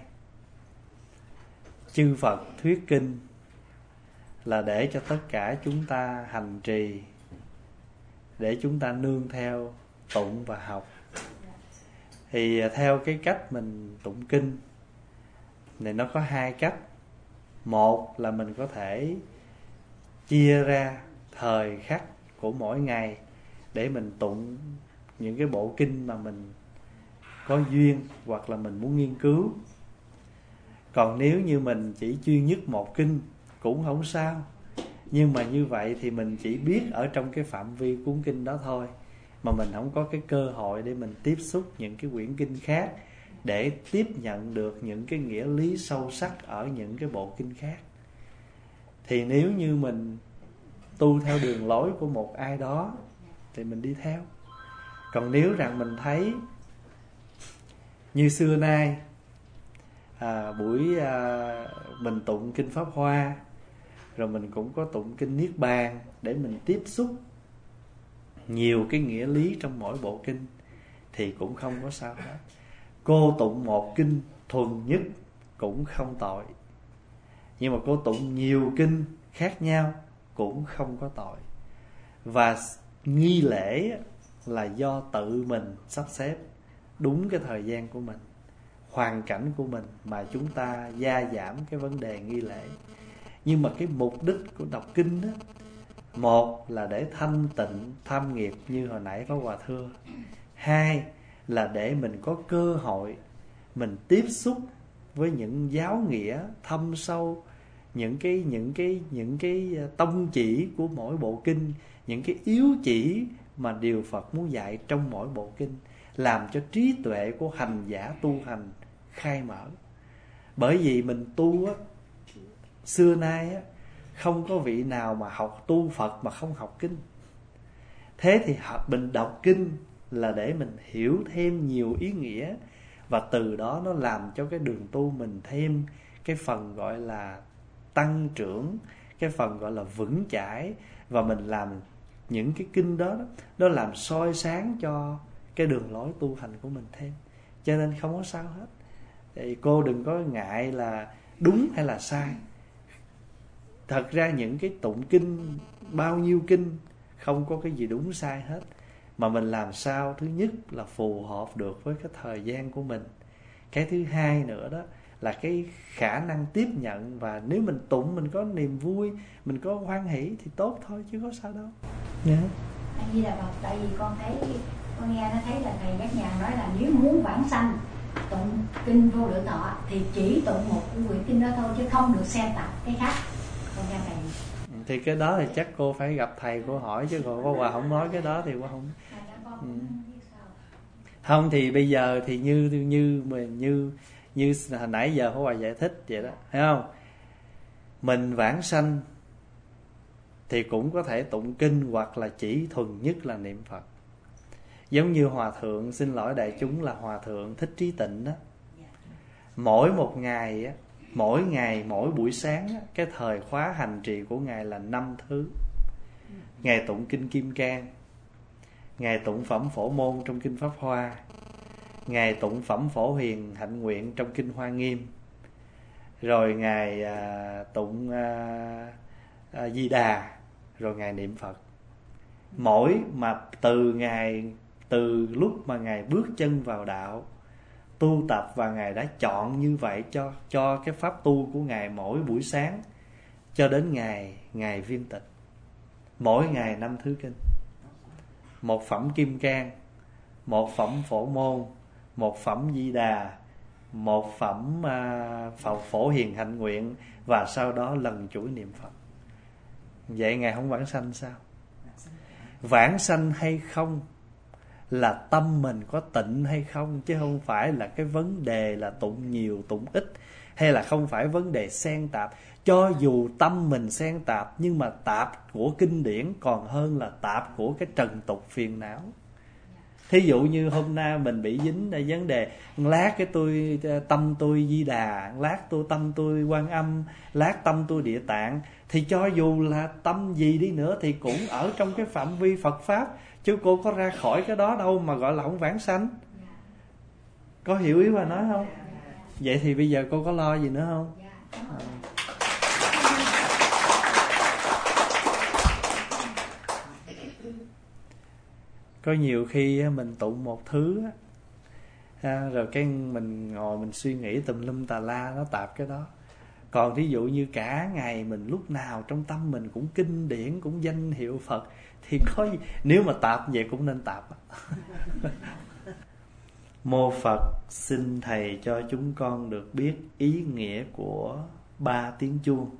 chư Phật thuyết kinh là để cho tất cả chúng ta hành trì, để chúng ta nương theo tụng và học. Thì theo cái cách mình tụng kinh thì nó có hai cách. Một là mình có thể chia ra thời khắc của mỗi ngày để mình tụng những cái bộ kinh mà mình có duyên hoặc là mình muốn nghiên cứu. Còn nếu như mình chỉ chuyên nhất một kinh cũng không sao, nhưng mà như vậy thì mình chỉ biết ở trong cái phạm vi cuốn kinh đó thôi, mà mình không có cái cơ hội để mình tiếp xúc những cái quyển kinh khác, để tiếp nhận được những cái nghĩa lý sâu sắc ở những cái bộ kinh khác. Thì nếu như mình tu theo đường lối của một ai đó thì mình đi theo. Còn nếu rằng mình thấy như xưa nay mình tụng kinh Pháp Hoa, rồi mình cũng có tụng kinh Niết Bàn để mình tiếp xúc nhiều cái nghĩa lý trong mỗi bộ kinh, thì cũng không có sao hết. Cô tụng một kinh thuần nhất cũng không tội, nhưng mà cô tụng nhiều kinh khác nhau cũng không có tội. Và nghi lễ là do tự mình sắp xếp đúng cái thời gian của mình, hoàn cảnh của mình mà chúng ta gia giảm cái vấn đề nghi lễ. Nhưng mà cái mục đích của đọc kinh đó, một là để thanh tịnh tham nghiệp như hồi nãy Pháp Hòa thưa. Hai là để mình có cơ hội mình tiếp xúc với những giáo nghĩa thâm sâu, những cái tông chỉ của mỗi bộ kinh, những cái yếu chỉ mà điều Phật muốn dạy trong mỗi bộ kinh, làm cho trí tuệ của hành giả tu hành khai mở. Bởi vì mình tu á, xưa nay á, không có vị nào mà học tu Phật mà không học kinh. Thế thì mình đọc kinh là để mình hiểu thêm nhiều ý nghĩa, và từ đó nó làm cho cái đường tu mình thêm cái phần gọi là tăng trưởng, cái phần gọi là vững chãi. Và mình làm những cái kinh đó, nó làm soi sáng cho cái đường lối tu hành của mình thêm. Cho nên không có sao hết. Thì cô đừng có ngại là đúng hay là sai. Thật ra những cái tụng kinh, bao nhiêu kinh, không có cái gì đúng sai hết. Mà mình làm sao thứ nhất là phù hợp được với cái thời gian của mình. Cái thứ hai nữa đó là cái khả năng tiếp nhận. Và nếu mình tụng mình có niềm vui, mình có hoan hỷ thì tốt thôi, chứ có sao đâu. Yeah. Anh Di Đà Phật, tại vì con nghe nó thấy là thầy Giác Nhàn nói là nếu muốn vãng sanh tụng kinh Vô Lượng Thọ thì chỉ tụng một quyển kinh đó thôi, chứ không được xen tạp cái khác. Con nghe thầy. Thì cái đó thì chắc cô phải gặp thầy cô hỏi, chứ còn cô Hòa không nói cái đó thì cô không. Không thì bây giờ thì như hồi nãy giờ cô Hòa giải thích vậy đó, thấy không? Mình vãng sanh thì cũng có thể tụng kinh, hoặc là chỉ thuần nhất là niệm Phật. Giống như Hòa Thượng, xin lỗi đại chúng, là Hòa Thượng Thích Trí Tịnh đó. Mỗi một ngày á, mỗi ngày, mỗi buổi sáng á, cái thời khóa hành trì của Ngài là 5 thứ. Ngài tụng kinh Kim Cang, Ngài tụng phẩm Phổ Môn trong kinh Pháp Hoa, Ngài tụng phẩm Phổ Hiền Hạnh Nguyện trong kinh Hoa Nghiêm, rồi Ngài tụng Di Đà, rồi Ngài niệm Phật. Mỗi mà từ lúc mà Ngài bước chân vào đạo tu tập, và Ngài đã chọn như vậy cho cái pháp tu của Ngài mỗi buổi sáng cho đến ngày viên tịch, mỗi ngày 5 thứ kinh. một phẩm Kim Cang, một phẩm Phổ Môn, một phẩm Di Đà, một phẩm Phổ Hiền Hạnh Nguyện, và sau đó lần chuỗi niệm Phật. Vậy Ngài không vãng sanh sao? Vãng sanh hay không là tâm mình có tịnh hay không, chứ không phải là cái vấn đề là tụng nhiều tụng ít, hay là không phải vấn đề xen tạp. Cho dù tâm mình xen tạp, nhưng mà tạp của kinh điển còn hơn là tạp của cái trần tục phiền não. Thí dụ như hôm nay mình bị dính ở vấn đề lát cái tôi tâm tôi Di Đà, lát tôi tâm tôi Quan Âm, lát tâm tôi Địa Tạng, thì cho dù là tâm gì đi nữa thì cũng ở trong cái phạm vi Phật Pháp, chứ cô có ra khỏi cái đó đâu mà gọi là không vãng sanh. Có hiểu ý bà nói không? Vậy thì bây giờ cô có lo gì nữa không? Có nhiều khi mình tụng một thứ rồi cái mình ngồi mình suy nghĩ tùm lum tà la, nó tạp cái đó. Còn thí dụ như cả ngày mình lúc nào trong tâm mình cũng kinh điển, cũng danh hiệu Phật, thì có gì, nếu mà tạp vậy cũng nên tạp. Mô Phật, xin Thầy cho chúng con được biết ý nghĩa của 3 tiếng chuông.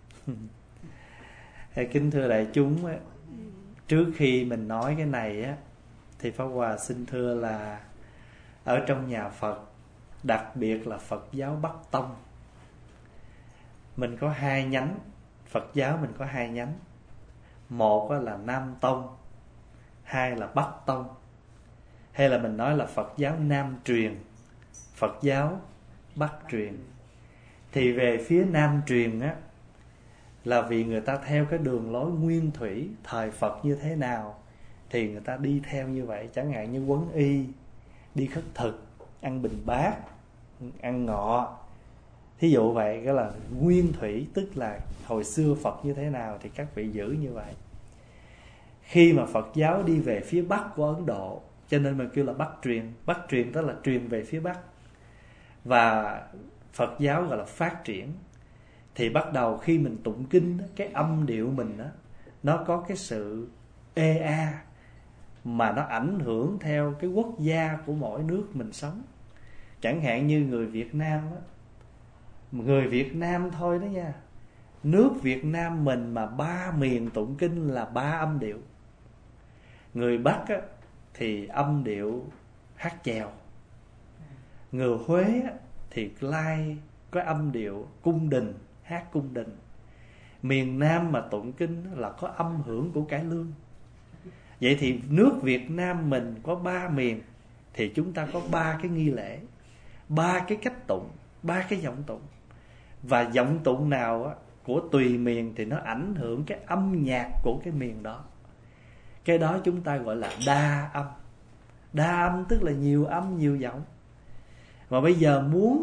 Kính thưa đại chúng, trước khi mình nói cái này á, thì Pháp Hòa xin thưa là ở trong nhà Phật, đặc biệt là Phật giáo Bắc Tông, mình có 2 nhánh. Phật giáo mình có 2 nhánh. Một là Nam Tông, 2 là Bắc Tông. Hay là mình nói là Phật giáo Nam truyền, Phật giáo Bắc truyền. Thì về phía Nam truyền á, là vì người ta theo cái đường lối nguyên thủy thời Phật như thế nào thì người ta đi theo như vậy. Chẳng hạn như Quấn Y đi khất thực, ăn bình bát, ăn ngọ, thí dụ vậy. Cái là nguyên thủy, tức là hồi xưa Phật như thế nào thì các vị giữ như vậy. Khi mà Phật giáo đi về phía Bắc của Ấn Độ, cho nên mình kêu là Bắc truyền. Bắc truyền tức là truyền về phía Bắc. Và Phật giáo gọi là phát triển. Thì bắt đầu khi mình tụng kinh, cái âm điệu mình đó, nó có cái sự ê a, mà nó ảnh hưởng theo cái quốc gia của mỗi nước mình sống. Chẳng hạn như người Việt Nam đó, người Việt Nam thôi đó nha, nước Việt Nam mình mà 3 miền tụng kinh là 3 âm điệu. Người Bắc á, thì âm điệu hát chèo. Người Huế á, thì lai có âm điệu cung đình, hát cung đình. Miền Nam mà tụng kinh là có âm hưởng của cải lương. Vậy thì nước Việt Nam mình có 3 miền, thì chúng ta có 3 cái nghi lễ, 3 cái cách tụng, 3 cái giọng tụng. Và giọng tụng nào á, của tùy miền thì nó ảnh hưởng cái âm nhạc của cái miền đó. Cái đó chúng ta gọi là đa âm. Đa âm tức là nhiều âm, nhiều giọng. Mà bây giờ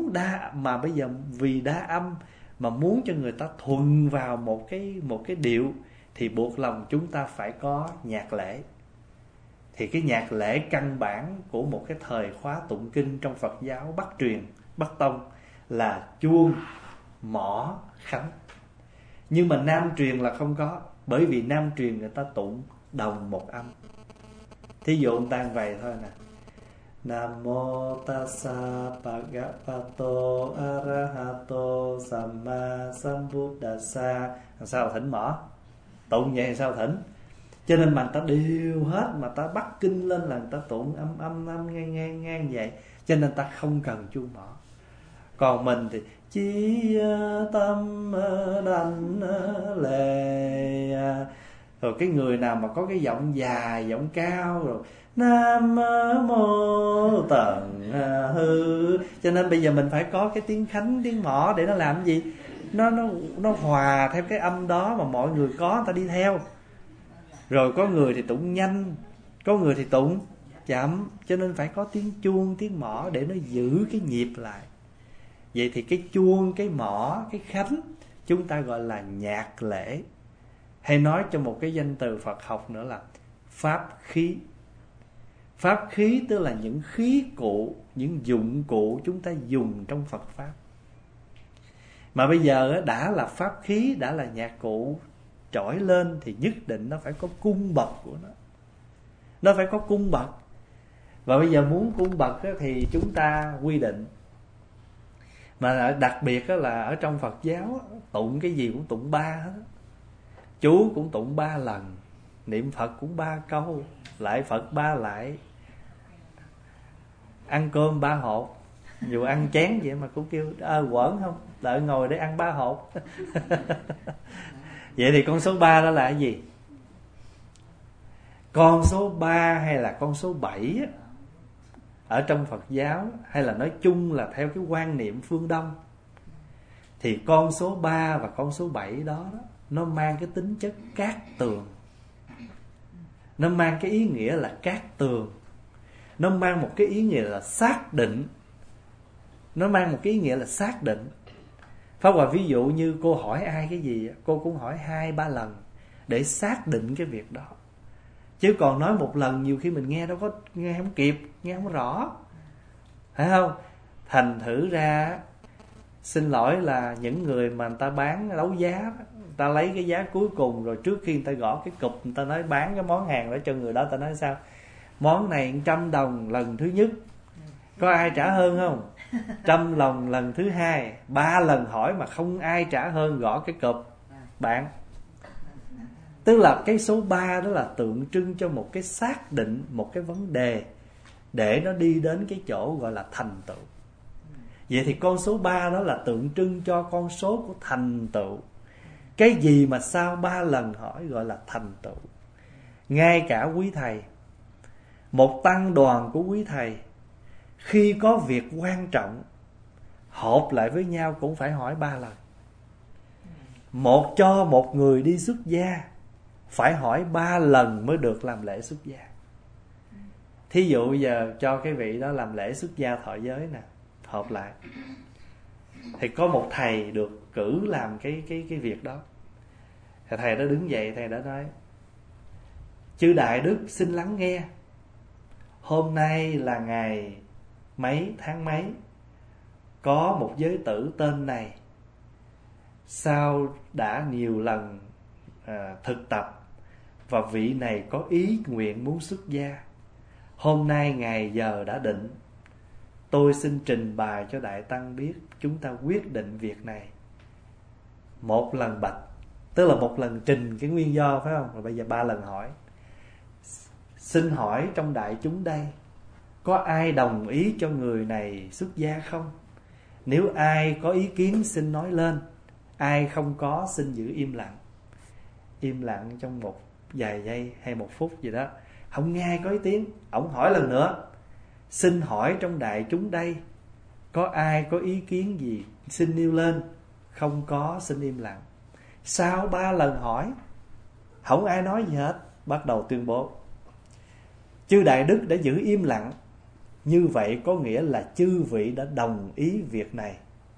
vì đa âm mà muốn cho người ta thuần vào một cái điệu, thì buộc lòng chúng ta phải có nhạc lễ. Thì cái nhạc lễ căn bản của một cái thời khóa tụng kinh trong Phật giáo Bắc truyền, Bắc Tông là chuông, mõ, khánh. Nhưng mà Nam truyền là không có. Bởi vì Nam truyền người ta tụng đồng một âm. Thí dụ ông ta vậy thôi nè: Nam mô tassa bhagavato arahato samma sambuddhassa. Làm sao thỉnh mõ? Tụng vậy làm sao thỉnh? Cho nên mà người ta đều hết, mà ta bắt kinh lên là người ta tụng âm ngang vậy. Cho nên ta không cần chuông mõ. Còn mình thì chí tâm đảnh lệ. Rồi cái người nào mà có cái giọng dài, giọng cao, rồi Nam mô tần hư. Cho nên bây giờ mình phải có cái tiếng khánh, tiếng mõ để nó làm gì? Nó hòa theo cái âm đó mà mọi người có, người ta đi theo. Rồi có người thì tụng nhanh, có người thì tụng chậm. Cho nên phải có tiếng chuông, tiếng mõ để nó giữ cái nhịp lại. Vậy thì cái chuông, cái mõ, cái khánh chúng ta gọi là nhạc lễ. Hay nói cho một cái danh từ Phật học nữa là pháp khí. Pháp khí tức là những khí cụ, những dụng cụ chúng ta dùng trong Phật Pháp. Mà bây giờ đã là pháp khí, đã là nhạc cụ trỗi lên thì nhất định nó phải có cung bậc của nó. nó phải có cung bậc. Và bây giờ muốn cung bậc thì chúng ta quy định. Mà đặc biệt là ở trong Phật giáo tụng cái gì cũng tụng 3 hết. Chú cũng tụng 3 lần, niệm Phật cũng 3 câu, lại Phật 3 lại, ăn cơm 3 hột. Dù ăn chén vậy mà cũng kêu quẩn không, đợi ngồi để ăn 3 hột. Vậy thì con số 3 đó là cái gì? Con số 3 hay là con số 7 á, ở trong Phật giáo, hay là nói chung là theo cái quan niệm phương Đông, thì con số 3 và con số 7 đó nó mang cái tính chất cát tường. Nó mang cái ý nghĩa là cát tường. Nó mang một cái ý nghĩa là xác định. Nó mang một cái ý nghĩa là xác định. Pháp Hòa ví dụ như cô hỏi ai cái gì, cô cũng hỏi 2-3 lần để xác định cái việc đó. Chứ còn nói một lần nhiều khi mình nghe đâu có, nghe không kịp, nghe không rõ, phải không? Thành thử ra xin lỗi là những người mà người ta bán đấu giá, người ta lấy cái giá cuối cùng, rồi trước khi người ta gõ cái cục, người ta nói bán cái món hàng đó cho người đó, người ta nói sao? Món này 100 đồng lần thứ nhất, có ai trả hơn không? 100 đồng lần thứ hai. 3 lần hỏi mà không ai trả hơn, gõ cái cục bạn. Tức là cái số 3 đó là tượng trưng cho một cái xác định, một cái vấn đề, để nó đi đến cái chỗ gọi là thành tựu. Vậy thì con số 3 đó là tượng trưng cho con số của thành tựu. Cái gì mà sau 3 lần hỏi gọi là thành tựu. Ngay cả quý thầy, một tăng đoàn của quý thầy, khi có việc quan trọng họp lại với nhau cũng phải hỏi 3 lần. Cho một người đi xuất gia phải hỏi 3 lần mới được làm lễ xuất gia. Thí dụ giờ cho cái vị đó làm lễ xuất gia thọ giới nè, họp lại thì có một thầy được cử làm cái việc đó. Thì thầy đó đứng dậy, thầy đó nói: chư Đại Đức xin lắng nghe. Hôm nay là ngày mấy tháng mấy, có một giới tử tên này, sau đã nhiều lần thực tập, và vị này có ý nguyện muốn xuất gia. Hôm nay ngày giờ đã định, tôi xin trình bày cho Đại Tăng biết chúng ta quyết định việc này. Một lần bạch, tức là một lần trình cái nguyên do, phải không? Rồi bây giờ 3 lần hỏi. Xin hỏi trong đại chúng đây, có ai đồng ý cho người này xuất gia không? Nếu ai có ý kiến xin nói lên, ai không có xin giữ im lặng. Im lặng trong một vài giây hay 1 phút gì đó, không nghe ai có ý tiếng. Ổng hỏi lần nữa: xin hỏi trong đại chúng đây, có ai có ý kiến gì xin nêu lên? Không có xin im lặng. Sau 3 lần hỏi không ai nói gì hết, bắt đầu tuyên bố: chư Đại Đức đã giữ im lặng, như vậy có nghĩa là chư vị đã đồng ý việc này.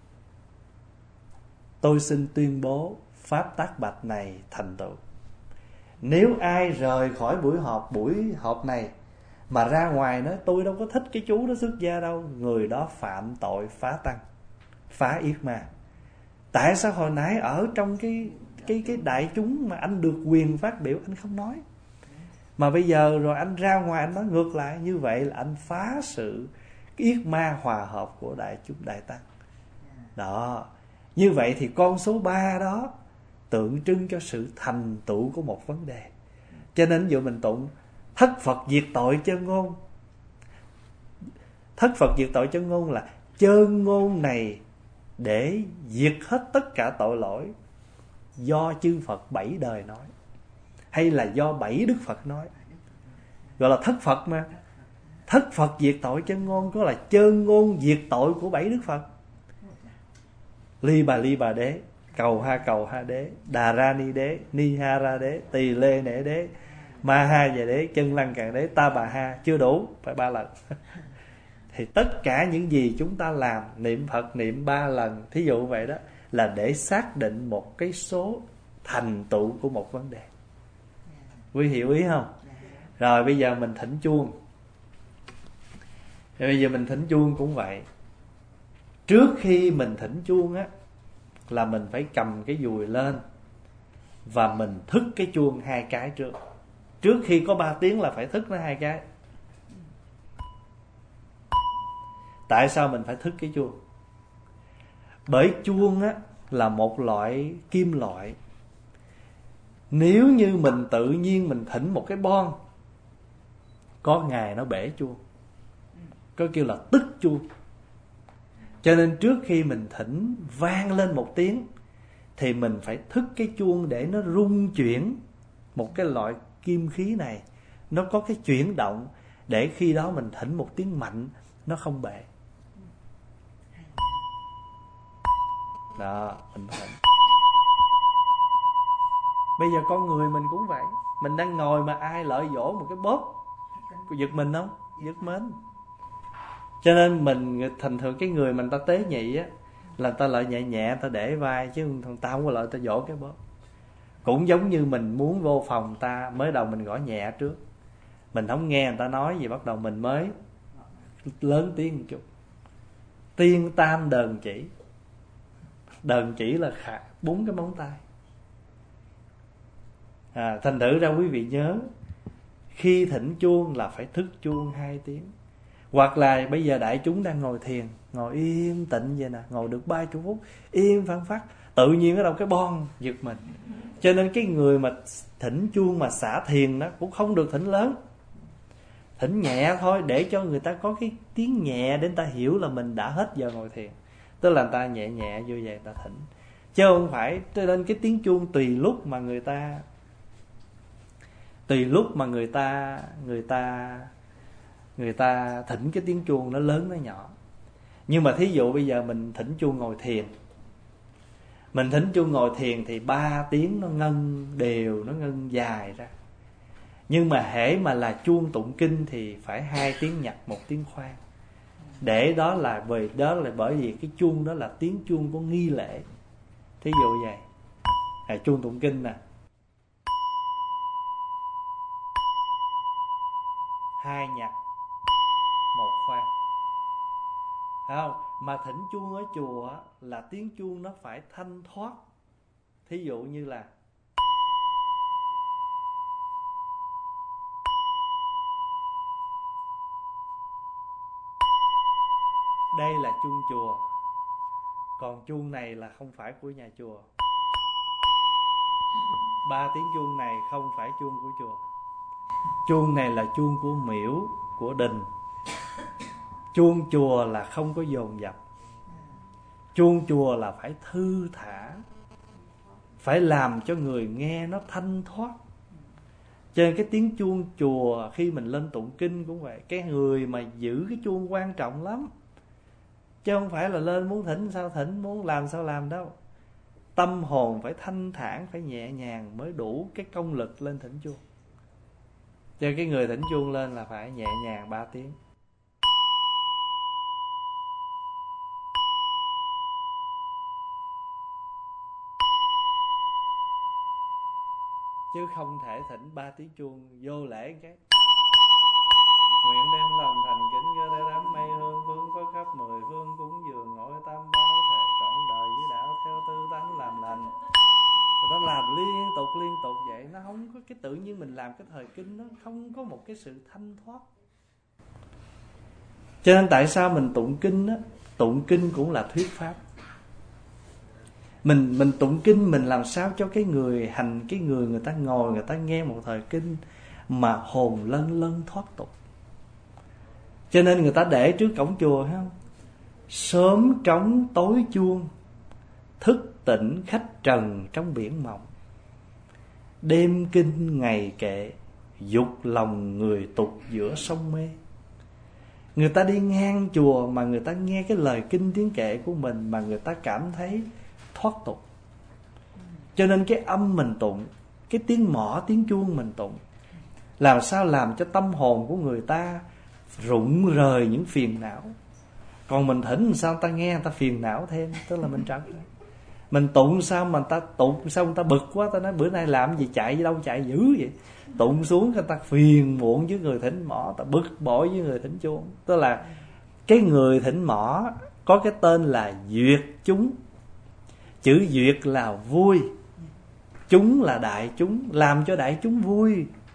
Tôi xin tuyên bố pháp tác bạch này thành tựu. Nếu ai rời khỏi buổi họp này mà ra ngoài nói tôi đâu có thích cái chú đó xuất gia đâu, người đó phạm tội phá tăng, phá yết ma. Tại sao hồi nãy ở trong cái đại chúng mà anh được quyền phát biểu anh không nói, mà bây giờ rồi anh ra ngoài anh nói ngược lại? Như vậy là anh phá sự yết ma hòa hợp của đại chúng đại tăng đó. Như vậy thì con số 3 đó tượng trưng cho sự thành tựu của một vấn đề. Cho nên dụ mình tụng thất Phật diệt tội chân ngôn. Thất Phật diệt tội chân ngôn là chân ngôn này để diệt hết tất cả tội lỗi do chư Phật 7 đời nói, hay là do 7 Đức Phật nói, gọi là thất Phật mà. Thất Phật diệt tội chân ngôn có là chân ngôn diệt tội của 7 Đức Phật. Ly bà đế, cầu ha đế, đà ra ni đế, ni ha ra đế, tỳ lê nể đế, ma ha về đế, chân lăng càng đế, ta bà ha. Chưa đủ, phải 3 lần. Thì tất cả những gì chúng ta làm, niệm Phật niệm 3 lần, thí dụ vậy đó, là để xác định một cái số thành tựu của một vấn đề. Quý hiểu ý không? Rồi bây giờ mình thỉnh chuông. Rồi bây giờ mình thỉnh chuông cũng vậy. Trước khi mình thỉnh chuông á, là mình phải cầm cái dùi lên và mình thức cái chuông 2 cái trước. Trước khi có 3 tiếng là phải thức nó 2 cái. Tại sao mình phải thức cái chuông? Bởi chuông á là một loại kim loại. Nếu như mình tự nhiên mình thỉnh một cái bon, có ngày nó bể chuông, có kêu là tức chuông. Cho nên trước khi mình thỉnh vang lên 1 tiếng thì mình phải thức cái chuông để nó rung chuyển. Một cái loại kim khí này nó có cái chuyển động, để khi đó mình thỉnh 1 tiếng mạnh nó không bể. Đó, mình thỉnh. Bây giờ con người mình cũng vậy. Mình đang ngồi mà ai lợi dỗ một cái bóp, có giật mình không? Giật mình. Cho nên mình thành thường cái người mình ta tế nhị á, là ta lợi nhẹ nhẹ, ta để vai, chứ ta không có lợi ta dỗ cái bóp. Cũng giống như mình muốn vô phòng ta, mới đầu mình gõ nhẹ trước, mình không nghe người ta nói gì, bắt đầu mình mới lớn tiếng một chút. Tiên tam đờn chỉ. Đờn chỉ là 4 cái móng tay. Thành thử ra quý vị nhớ, khi thỉnh chuông là phải thức chuông 2 tiếng. Hoặc là bây giờ đại chúng đang ngồi thiền, ngồi im tịnh vậy nè, ngồi được 30 phút im phăng phát, tự nhiên ở đâu cái bon giật mình. Cho nên cái người mà thỉnh chuông mà xả thiền đó cũng không được thỉnh lớn, thỉnh nhẹ thôi, để cho người ta có cái tiếng nhẹ để người ta hiểu là mình đã hết giờ ngồi thiền. Tức là người ta nhẹ nhẹ vô vậy người ta thỉnh, chứ không phải. Cho nên cái tiếng chuông tùy lúc mà người ta thỉnh cái tiếng chuông nó lớn nó nhỏ. Nhưng mà thí dụ bây giờ mình thỉnh chuông ngồi thiền, mình thỉnh chuông ngồi thiền thì 3 tiếng nó ngân đều, nó ngân dài ra. Nhưng mà hễ mà là chuông tụng kinh thì phải 2 tiếng nhặt 1 tiếng khoan. Để đó là bởi vì cái chuông đó là tiếng chuông của nghi lễ. Thí dụ vậy, chuông tụng kinh nè, 2 nhặt 1 khoan, thấy không? Mà thỉnh chuông ở chùa là tiếng chuông nó phải thanh thoát. Thí dụ như là đây là chuông chùa, còn chuông này là không phải của nhà chùa. 3 tiếng chuông này không phải chuông của chùa. Chuông này là chuông của miễu, của đình. Chuông chùa là không có dồn dập. Chuông chùa là phải thư thả, phải làm cho người nghe nó thanh thoát. Cho nên cái tiếng chuông chùa khi mình lên tụng kinh cũng vậy. Cái người mà giữ cái chuông quan trọng lắm, chứ không phải là lên muốn thỉnh sao thỉnh, muốn làm sao làm đâu. Tâm hồn phải thanh thản, phải nhẹ nhàng mới đủ cái công lực lên thỉnh chuông. Cho nên cái người thỉnh chuông lên là phải nhẹ nhàng 3 tiếng. Chứ không thể thỉnh 3 tiếng chuông vô lễ cái nguyện đem lòng thành kính cơ thế đám mây hương phương phất khắp 10 phương cúng dường ngôi tam báo thể trọn đời với đạo theo tư tánh làm lành. Rồi nó làm liên tục vậy, nó không có cái tự nhiên mình làm cái thời kinh, nó không có một cái sự thanh thoát. Cho nên tại sao mình tụng kinh á, tụng kinh cũng là thuyết pháp. Mình tụng kinh mình làm sao cho cái người người ta ngồi người ta nghe một thời kinh mà hồn lân lân thoát tục. Cho nên người ta để trước cổng chùa, thấy không? Sớm trống tối chuông, thức tỉnh khách trần trong biển mộng. Đêm kinh ngày kệ, dục lòng người tục giữa sông mê. Người ta đi ngang chùa mà người ta nghe cái lời kinh tiếng kệ của mình mà người ta cảm thấy thoát tục. Cho nên cái âm mình tụng, cái tiếng mõ tiếng chuông mình tụng, làm sao làm cho tâm hồn của người ta rụng rời những phiền não. Còn mình thỉnh sao ta nghe người ta phiền não thêm, tức là mình trật. Mình tụng sao mà người ta tụng sao người ta bực quá, ta nói bữa nay làm gì chạy đâu chạy dữ vậy. Tụng xuống người ta phiền muộn với người thỉnh mõ, ta bực bội với người thỉnh chuông. Tức là cái người thỉnh mõ có cái tên là duyệt chúng. Chữ duyệt là vui, chúng là đại chúng, làm cho đại chúng vui.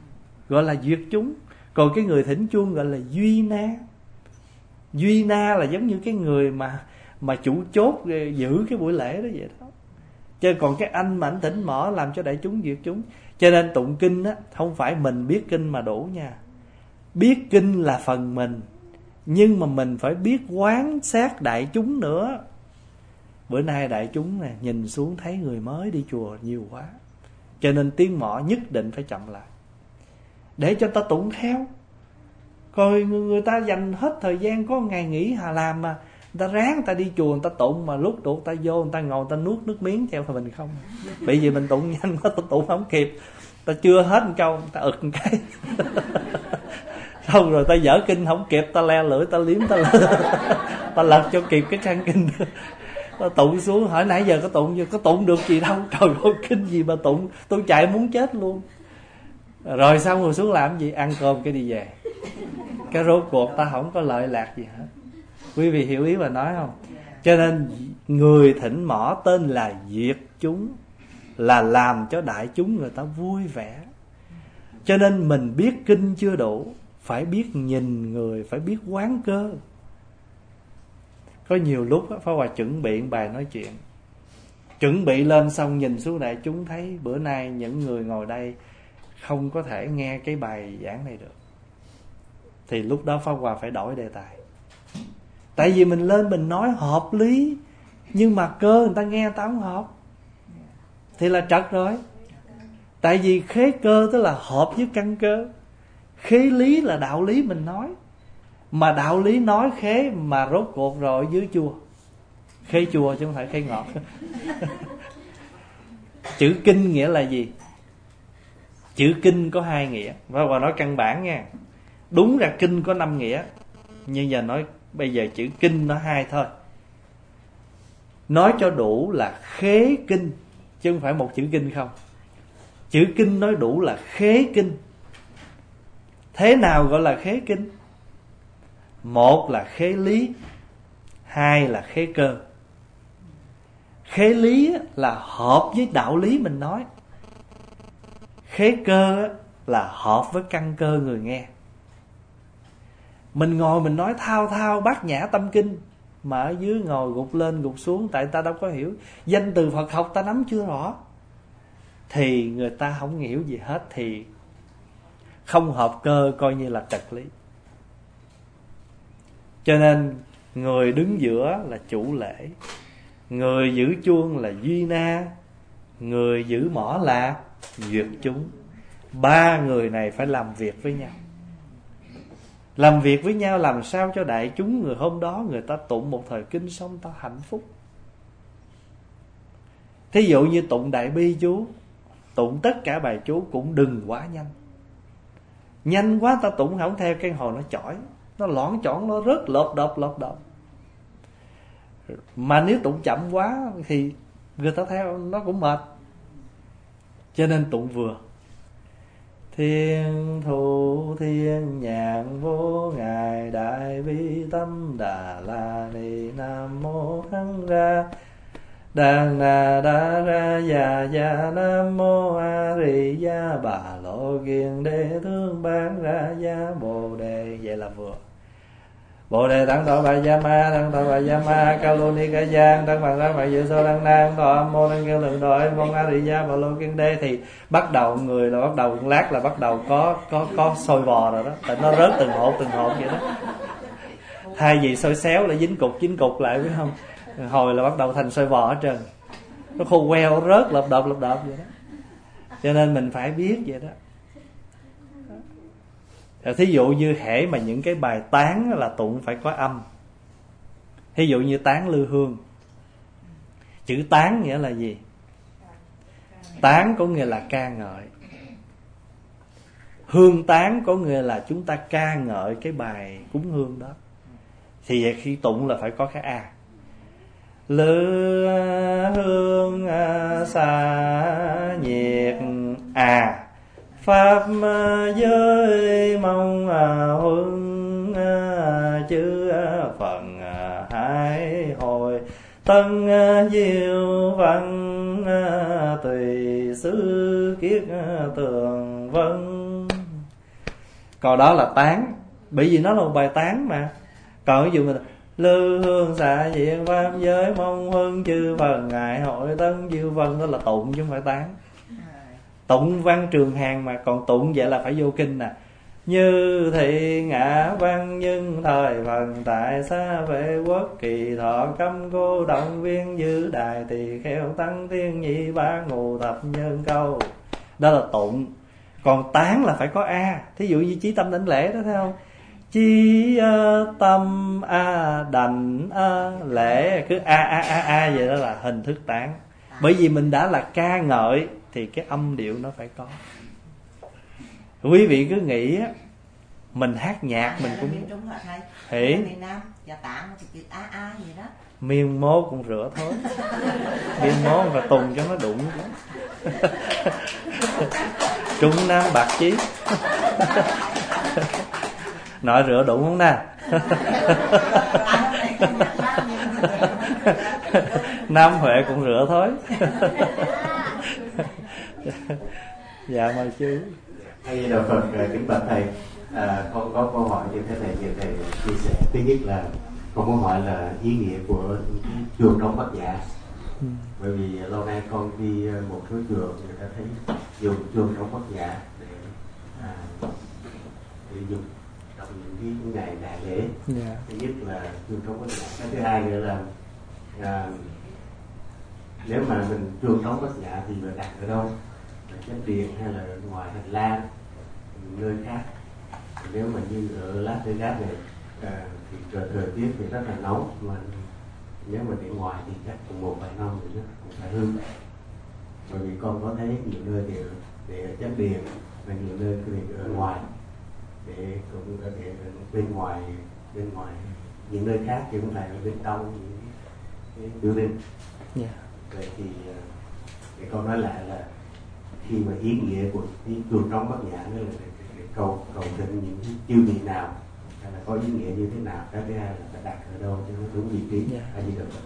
gọi là duyệt chúng. Còn cái người thỉnh chuông gọi là duy na. Duy na là giống như cái người mà chủ chốt giữ cái buổi lễ đó vậy đó. Chứ còn cái anh mà anh thỉnh mỏ làm cho đại chúng duyệt chúng. Cho nên tụng kinh á, không phải mình biết kinh mà đủ nha. Biết kinh là phần mình, nhưng mà mình phải biết quán sát đại chúng nữa. Bữa nay đại chúng nè, nhìn xuống thấy người mới đi chùa nhiều quá, cho nên tiếng mõ nhất định phải chậm lại, để cho ta tụng theo. Coi người ta dành hết thời gian, có ngày nghỉ hà làm mà người ta ráng người ta đi chùa người ta tụng, mà lúc tụng ta vô người ta ngồi người ta nuốt nước miếng theo mình không. Bởi vì mình tụng nhanh quá, ta tụng không kịp, ta chưa hết một câu ta ực một cái xong rồi ta dở kinh không kịp, ta le lưỡi ta liếm ta lật cho kịp cái trang kinh ta tụng xuống, hỏi nãy giờ có tụng được gì đâu, trời ơi kinh gì mà tụng, tôi chạy muốn chết luôn. Rồi xong rồi xuống làm gì, ăn cơm cái đi về. Cái rốt cuộc ta không có lợi lạc gì hết. Quý vị hiểu ý mà nói không? Cho nên người thỉnh mỏ tên là duyệt chúng, là làm cho đại chúng người ta vui vẻ. Cho nên mình biết kinh chưa đủ, phải biết nhìn người, phải biết quán cơ. Có nhiều lúc Pháp Hòa chuẩn bị bài nói chuyện, chuẩn bị lên xong nhìn xuống đại chúng thấy bữa nay những người ngồi đây không có thể nghe cái bài giảng này được, thì lúc đó Pháp Hòa phải đổi đề tài. Tại vì mình lên mình nói hợp lý, nhưng mà cơ người ta nghe người ta không hợp thì là trật rồi. Tại vì khế cơ tức là hợp với căn cơ, khế lý là đạo lý mình nói, mà đạo lý nói khế mà rốt cuộc rồi dưới chua. Khế chua chứ không phải khế ngọt. Chữ kinh nghĩa là gì? Chữ kinh có 2 nghĩa. Và nói căn bản nha, đúng ra kinh có 5 nghĩa, nhưng giờ nói bây giờ chữ kinh nó 2 thôi. Nói cho đủ là khế kinh, chứ không phải một chữ kinh không. Chữ kinh nói đủ là khế kinh. Thế nào gọi là khế kinh? Một là khế lý, 2 là khế cơ. Khế lý là hợp với đạo lý mình nói, khế cơ là hợp với căn cơ người nghe. Mình ngồi mình nói thao thao bát nhã tâm kinh, mà ở dưới ngồi gục lên gục xuống, tại ta đâu có hiểu danh từ Phật học, ta nắm chưa rõ, thì người ta không hiểu gì hết, thì không hợp cơ, coi như là trật lý. Cho nên người đứng giữa là chủ lễ, người giữ chuông là duy na, người giữ mỏ là duyệt chúng. 3 người này phải làm việc với nhau. Làm việc với nhau làm sao cho đại chúng người hôm đó người ta tụng một thời kinh xong ta hạnh phúc. Thí dụ như tụng đại bi chú, tụng tất cả bài chú cũng đừng quá nhanh. Nhanh quá ta tụng không theo, cái hồi nó chỏi, nó loãng chỏn, nó rất lộp độp. Mà nếu tụng chậm quá thì người ta theo nó cũng mệt. Cho nên tụng vừa. Thiên thủ thiên nhạc vô ngài đại bi tâm đà la ni nam mô hăng ra đàn na đa ra già nam mô a ri ya bà lộ kiền đế thương bán ra ya bồ đề. Vậy là vừa. Bồ đề tặng thọ bà gia ma, tặng thọ bà gia ma, cao lô ni ca giang, tặng bằng ra bà dự sô đăng nang, thọ âm mô đăng kêu lượng đội, môn a ri gia bà lô kiên đê. Thì bắt đầu người là bắt đầu lát là bắt đầu có sôi bò rồi đó, tại nó rớt từng hộp vậy đó. Thay vì sôi xéo lại dính cục lại, biết không? Hồi là bắt đầu thành sôi bò hết trơn, nó khô queo rớt lợp đợp vậy đó. Cho nên mình phải biết vậy đó. Thí dụ như hễ mà những cái bài tán là tụng phải có âm. Thí dụ như tán lư hương. Chữ tán nghĩa là gì? Tán có nghĩa là ca ngợi. Hương tán có nghĩa là chúng ta ca ngợi cái bài cúng hương đó. Thì vậy khi tụng là phải có cái A. Lư hương xa nhiệt pháp giới mong huân chư phần hai hồi tân diệu văn tùy xứ kiết tường vân. Còn đó là tán, bởi vì nó là một bài tán mà. Còn ví dụ mình lư hương xạ diện pháp giới mong huân chư phần ngại hội tân chư vân, đó là tụng chứ không phải tán. Tụng văn trường hàng mà, còn tụng vậy là phải vô kinh nè. Như thị ngã văn nhân thời phần tại xa vệ quốc kỳ thọ cấm cô động viên dư đài tỳ kheo tăng thiên nhị ba ngù thập nhân câu. Đó là tụng. Còn tán là phải có a. Thí dụ như chí tâm đảnh lễ đó, thấy không? Chí tâm a đảnh lễ, cứ a vậy đó là hình thức tán. Bởi vì mình đã là ca ngợi thì cái âm điệu nó phải có. Quý vị cứ nghĩ á, mình hát nhạc mình cũng hỉ miền Nam và tạng thì chữ a gì đó. Miên mố cũng rửa thối. Miên mố phải tùng cho nó đụng chứ. Trung Nam bạc chí. Nội rửa đụng không nè. Nam Huệ cũng rửa thối. Dạ mời chú. Hay là Phật kính bạch thầy, con có câu hỏi như thế này, như thầy chia sẻ. Thứ nhất là con muốn hỏi là ý nghĩa của chuông trống Bát Nhã. Bởi vì lâu nay con đi một số chùa, người ta thấy dùng chuông trống Bát Nhã để dùng trong những cái ngày đại lễ. Thứ nhất là chuông trống Bát Nhã. Cái thứ hai nữa là nếu mà mình chuông trống Bát Nhã thì mình đặt ở đâu? Là chánh điện hay là ngoài hành lang, nơi khác? Nếu mà như ở Las Vegas này thì thời tiết thì rất là nóng, mà nếu mà để ngoài thì chắc cũng 1 vài năm thì nó cũng phải hư. Bởi vì con có thấy nhiều nơi để ở chánh điện và nhiều nơi thì ở ngoài, để cũng để bên ngoài những nơi khác thì cũng phải ở bên trong những cái building. Vậy thì để con nói lại là khi mà ý nghĩa của cái chuông trống Bát Nhã đó là để cầu thỉnh những chư vị nào, hay là có ý nghĩa như thế nào? Cái thứ hai là phải đặt ở đâu cho nó đúng vị trí. Hay gì được.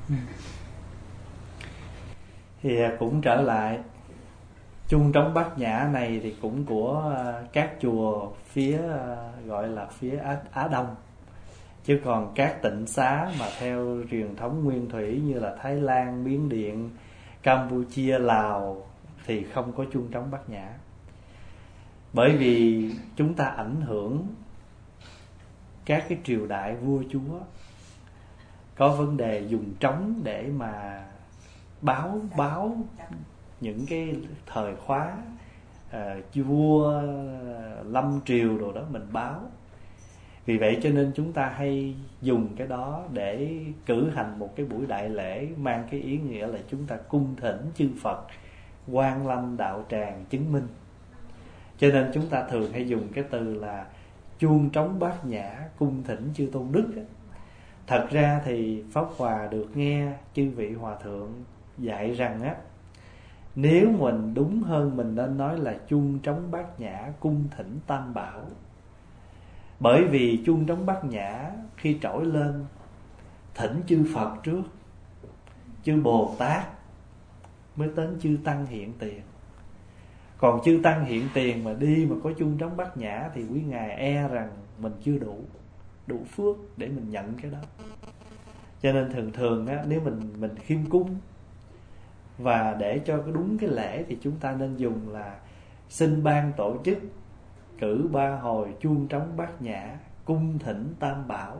Thì cũng trở lại, chuông trống Bát Nhã này thì cũng của các chùa phía gọi là phía Á Đông, chứ còn các tịnh xá mà theo truyền thống nguyên thủy như là Thái Lan, Miến Điện, Campuchia, Lào thì không có chuông trống Bát Nhã. Bởi vì chúng ta ảnh hưởng các cái triều đại vua chúa có vấn đề dùng trống để mà báo những cái thời khóa vua lâm triều đồ đó mình báo. Vì vậy cho nên chúng ta hay dùng cái đó để cử hành một cái buổi đại lễ mang cái ý nghĩa là chúng ta cung thỉnh chư Phật Quang Lâm đạo tràng chứng minh. Cho nên chúng ta thường hay dùng cái từ là chuông trống Bát Nhã cung thỉnh chư tôn đức á. Thật ra thì Pháp Hòa được nghe chư vị hòa thượng dạy rằng á, nếu mình đúng hơn mình nên nói là chuông trống Bát Nhã cung thỉnh Tam Bảo. Bởi vì chuông trống Bát Nhã khi trỗi lên thỉnh chư Phật trước, chư Bồ Tát mới đến chư Tăng hiện tiền. Còn chư Tăng hiện tiền mà đi mà có chuông trống Bát Nhã thì quý ngài e rằng mình chưa đủ phước để mình nhận cái đó. Cho nên thường á, nếu mình khiêm cung và để cho đúng cái lễ thì chúng ta nên dùng là xin ban tổ chức cử 3 hồi chuông trống Bát Nhã cung thỉnh Tam Bảo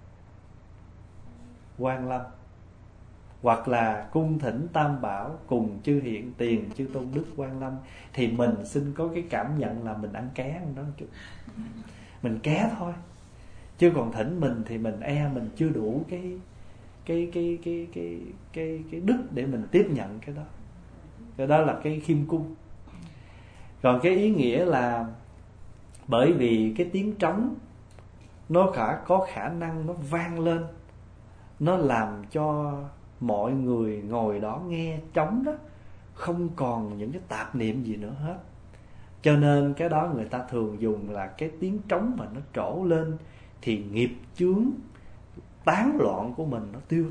Quang Lâm, hoặc là cung thỉnh Tam Bảo cùng chư hiện tiền, chư tôn đức Quang Lâm. Thì mình xin có cái cảm nhận là mình ăn ké đó một chút, mình ké thôi. Chứ còn thỉnh mình thì mình mình chưa đủ cái đức để mình tiếp nhận cái đó. Cái đó là cái khiêm cung. Còn cái ý nghĩa là bởi vì cái tiếng trống nó có khả năng nó vang lên, nó làm cho mọi người ngồi đó nghe trống đó không còn những cái tạp niệm gì nữa hết. Cho nên cái đó người ta thường dùng là cái tiếng trống mà nó trổ lên thì nghiệp chướng tán loạn của mình nó tiêu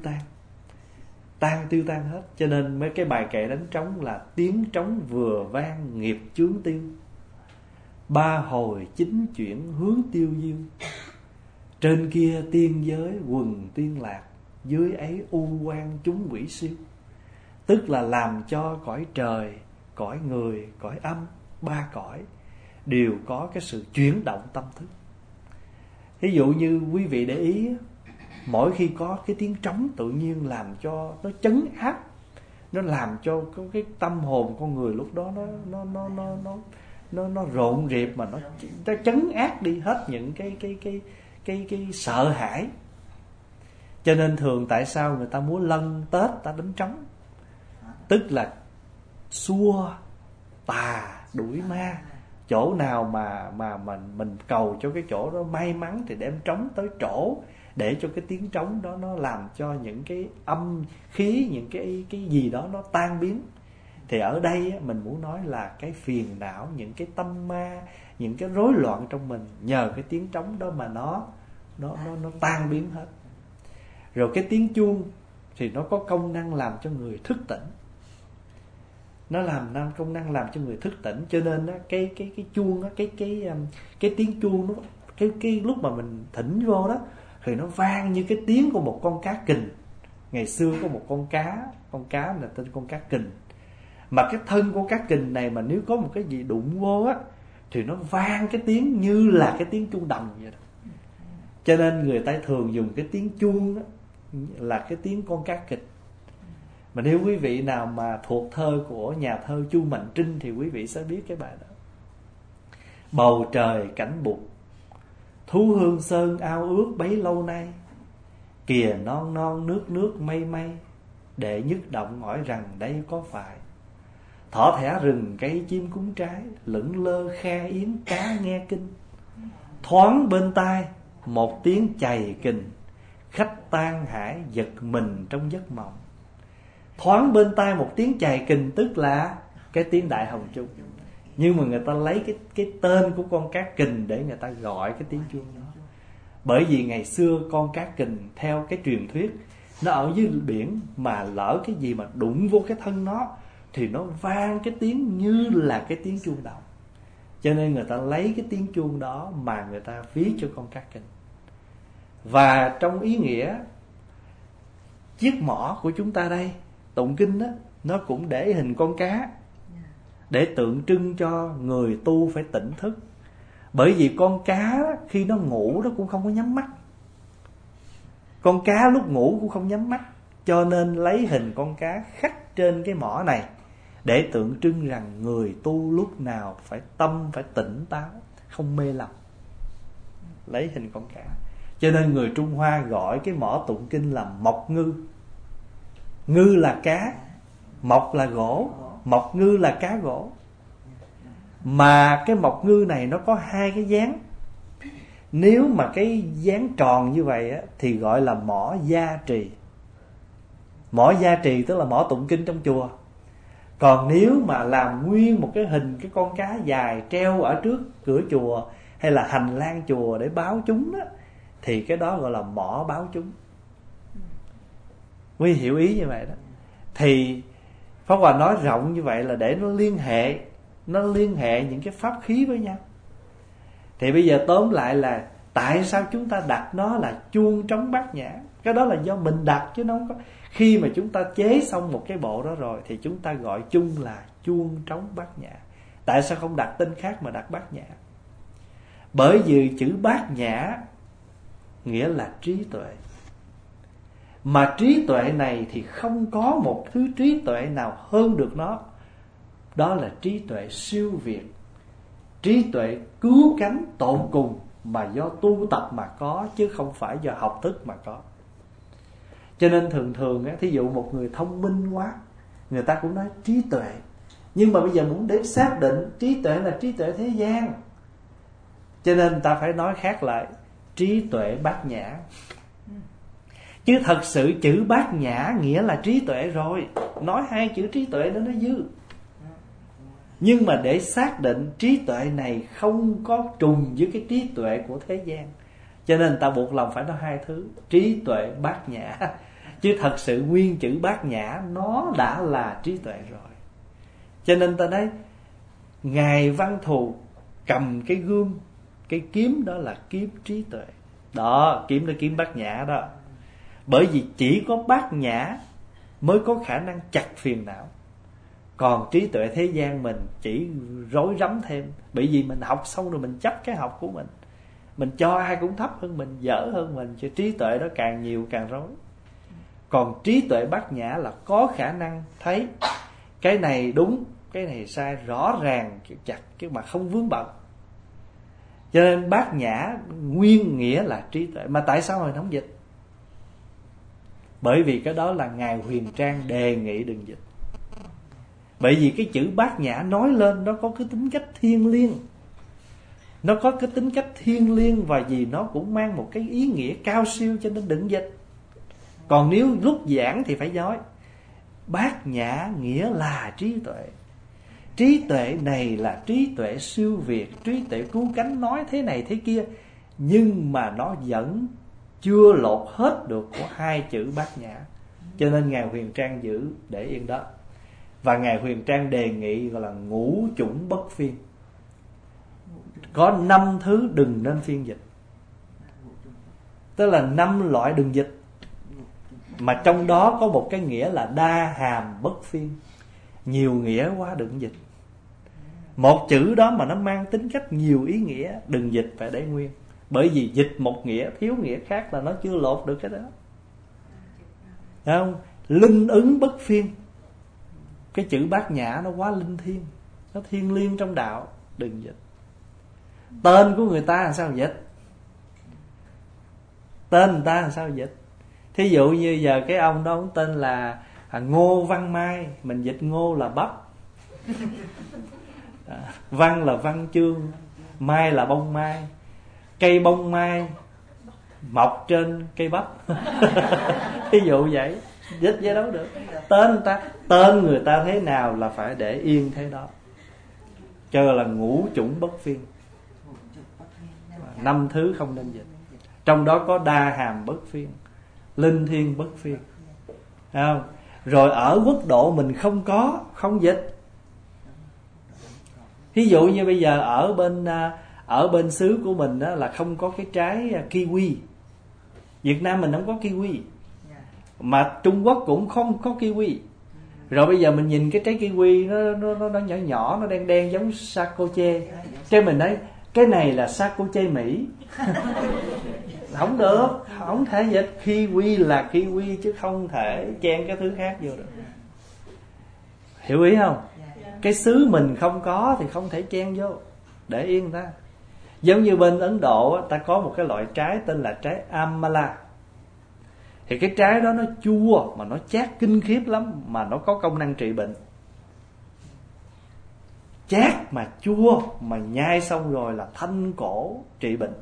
tan hết. Cho nên mấy cái bài kệ đánh trống là tiếng trống vừa vang nghiệp chướng tiêu. ba hồi chính chuyển hướng tiêu diêu. Trên kia tiên giới quần tiên lạc, dưới ấy u quan chúng quỷ siêu. Tức là làm cho cõi trời, cõi người, cõi âm, ba cõi đều có cái sự chuyển động tâm thức. Ví dụ như quý vị để ý, mỗi khi có cái tiếng trống tự nhiên làm cho nó chấn áp, nó làm cho cái tâm hồn con người lúc đó nó rộn rịp, mà nó chấn áp đi hết những cái sợ hãi. Cho nên thường tại sao người ta múa lân Tết ta đánh trống, tức là xua tà đuổi ma. Chỗ nào mà mình cầu cho cái chỗ đó may mắn thì đem trống tới chỗ, để cho cái tiếng trống đó nó làm cho những cái âm khí, những cái gì đó nó tan biến. Thì ở đây mình muốn nói là cái phiền não, những cái tâm ma, những cái rối loạn trong mình, nhờ cái tiếng trống đó mà nó tan biến hết. Rồi cái tiếng chuông thì nó có công năng làm cho người thức tỉnh. Nó làm công năng làm cho người thức tỉnh. Cho nên á, cái chuông á, cái tiếng chuông nó, cái lúc mà mình thỉnh vô đó thì nó vang như cái tiếng của một con cá kình. Ngày xưa có một con cá là tên con cá kình. Mà cái thân của cá kình này mà nếu có một cái gì đụng vô á thì nó vang cái tiếng như là cái tiếng chuông đồng vậy đó. Cho nên người ta thường dùng cái tiếng chuông á là cái tiếng con cá kịch. Mà nếu quý vị nào mà thuộc thơ của nhà thơ Chu Mạnh Trinh thì quý vị sẽ biết cái bài đó. Bầu trời cảnh bụt, thú hương sơn ao ước bấy lâu nay. Kìa non non nước nước mây mây, để nhức động hỏi rằng đây có phải. Thỏ thẻ rừng cây chim cúng trái, lững lơ khe yến cá nghe kinh. Thoáng bên tai một tiếng chày kình, khách tan hải giật mình trong giấc mộng. Thoáng bên tai một tiếng chày kình tức là cái tiếng Đại Hồng Trung. Nhưng mà người ta lấy cái tên của con cá kình để người ta gọi cái tiếng chuông đó. Bởi vì ngày xưa con cá kình theo cái truyền thuyết, nó ở dưới biển mà lỡ cái gì mà đụng vô cái thân nó thì nó vang cái tiếng như là cái tiếng chuông đồng. Cho nên người ta lấy cái tiếng chuông đó mà người ta ví cho con cá kình. Và trong ý nghĩa chiếc mõ của chúng ta đây, tụng kinh đó, nó cũng để hình con cá, để tượng trưng cho người tu phải tỉnh thức. Bởi vì con cá khi nó ngủ nó cũng không có nhắm mắt. Con cá lúc ngủ cũng không nhắm mắt, cho nên lấy hình con cá khắc trên cái mõ này để tượng trưng rằng người tu lúc nào phải tâm phải tỉnh táo, không mê lầm. Lấy hình con cá. Cho nên người Trung Hoa gọi cái mõ tụng kinh là mộc ngư. Ngư là cá, mộc là gỗ, mộc ngư là cá gỗ. Mà cái mộc ngư này nó có hai cái dáng. Nếu mà cái dáng tròn như vậy á, thì gọi là mõ gia trì. Mõ gia trì tức là mõ tụng kinh trong chùa. Còn nếu mà làm nguyên một cái hình cái con cá dài treo ở trước cửa chùa hay là hành lang chùa để báo chúng đó, thì cái đó gọi là mõ báo chúng. Quý hiểu ý như vậy đó. Thì Pháp Hòa nói rộng như vậy là để nó liên hệ những cái pháp khí với nhau. Thì bây giờ tóm lại là tại sao chúng ta đặt nó là chuông trống bát nhã? Cái đó là do mình đặt chứ nó không có. Khi mà chúng ta chế xong một cái bộ đó rồi thì chúng ta gọi chung là chuông trống bát nhã. Tại sao không đặt tên khác mà đặt bát nhã? Bởi vì chữ bát nhã nghĩa là trí tuệ. Mà trí tuệ này thì không có một thứ trí tuệ nào hơn được nó. Đó là trí tuệ siêu việt, trí tuệ cứu cánh tột cùng mà do tu tập mà có, chứ không phải do học thức mà có. Cho nên thường thí dụ một người thông minh quá, người ta cũng nói trí tuệ. Nhưng mà bây giờ muốn để xác định trí tuệ là trí tuệ thế gian, cho nên ta phải nói khác lại, trí tuệ bát nhã. Chứ thật sự chữ bát nhã nghĩa là trí tuệ rồi. Nói hai chữ trí tuệ đó nó dư. Nhưng mà để xác định trí tuệ này không có trùng với cái trí tuệ của thế gian, cho nên ta buộc lòng phải nói hai thứ, trí tuệ bát nhã. Chứ thật sự nguyên chữ bát nhã nó đã là trí tuệ rồi. Cho nên ta nói Ngài Văn Thù cầm cái gươm, cái kiếm đó là kiếm trí tuệ. Đó, kiếm đó kiếm Bát Nhã đó. Bởi vì chỉ có Bát Nhã mới có khả năng chặt phiền não. Còn trí tuệ thế gian mình chỉ rối rắm thêm. Bởi vì mình học xong rồi mình chấp cái học của mình. Mình cho ai cũng thấp hơn mình, dở hơn mình, cho trí tuệ đó càng nhiều càng rối. Còn trí tuệ Bát Nhã là có khả năng thấy cái này đúng, cái này sai, rõ ràng, chặt, chứ mà không vướng bận. Cho nên Bát Nhã nguyên nghĩa là trí tuệ. Mà tại sao mình không dịch? Bởi vì cái đó là Ngài Huyền Trang đề nghị đừng dịch. Bởi vì cái chữ Bát Nhã nói lên nó có cái tính cách thiêng liêng. Nó có cái tính cách thiêng liêng, và vì nó cũng mang một cái ý nghĩa cao siêu, cho nên đừng dịch. Còn nếu lúc giảng thì phải nói Bát Nhã nghĩa là trí tuệ. Trí tuệ này là trí tuệ siêu việt, trí tuệ cứu cánh, nói thế này thế kia, nhưng mà nó vẫn chưa lột hết được của hai chữ Bát Nhã. Cho nên Ngài Huyền Trang giữ để yên đó. Và Ngài Huyền Trang đề nghị gọi là ngũ chủng bất phiên. Có 5 thứ đừng nên phiên dịch. Tức là 5 loại đừng dịch. Mà trong đó có một cái nghĩa là đa hàm bất phiên. Nhiều nghĩa quá đừng dịch. Một chữ đó mà nó mang tính cách nhiều ý nghĩa, đừng dịch, phải để nguyên. Bởi vì dịch một nghĩa thiếu nghĩa khác là nó chưa lột được cái đó. Thấy không? Linh ứng bất phiên. Cái chữ Bát Nhã nó quá linh thiêng, nó thiêng liêng trong đạo, đừng dịch. Tên của người ta làm sao dịch? Tên người ta làm sao dịch? Thí dụ như giờ cái ông đó ông tên là Ngô Văn Mai, mình dịch Ngô là bắp, Văn là văn chương, Mai là bông mai. Cây bông mai mọc trên cây bắp. Thí dụ vậy, dịch vậy đâu được. Tên người ta thế nào là phải để yên thế đó. Cho là ngũ chủng bất phiên. 5 thứ không nên dịch. Trong đó có đa hàm bất phiên, linh thiêng bất phiên. Thấy không? Rồi ở quốc độ mình không dịch. Ví dụ như bây giờ ở bên xứ của mình đó là không có cái trái kiwi. Việt Nam mình không có kiwi, mà Trung Quốc cũng không có kiwi. Rồi bây giờ mình nhìn cái trái kiwi nó nhỏ nhỏ, nó đen đen giống sakoche. Cái mình nói cái này là sakoche Mỹ. Không được, không thể dịch. Kiwi là kiwi chứ không thể chen cái thứ khác vô được. Hiểu ý không? Cái xứ mình không có thì không thể chen vô, để yên ta. Giống như bên Ấn Độ ta có một cái loại trái tên là trái Amala. Thì cái trái đó nó chua mà nó chát kinh khiếp lắm, mà nó có công năng trị bệnh. Chát mà chua mà nhai xong rồi là thanh cổ trị bệnh.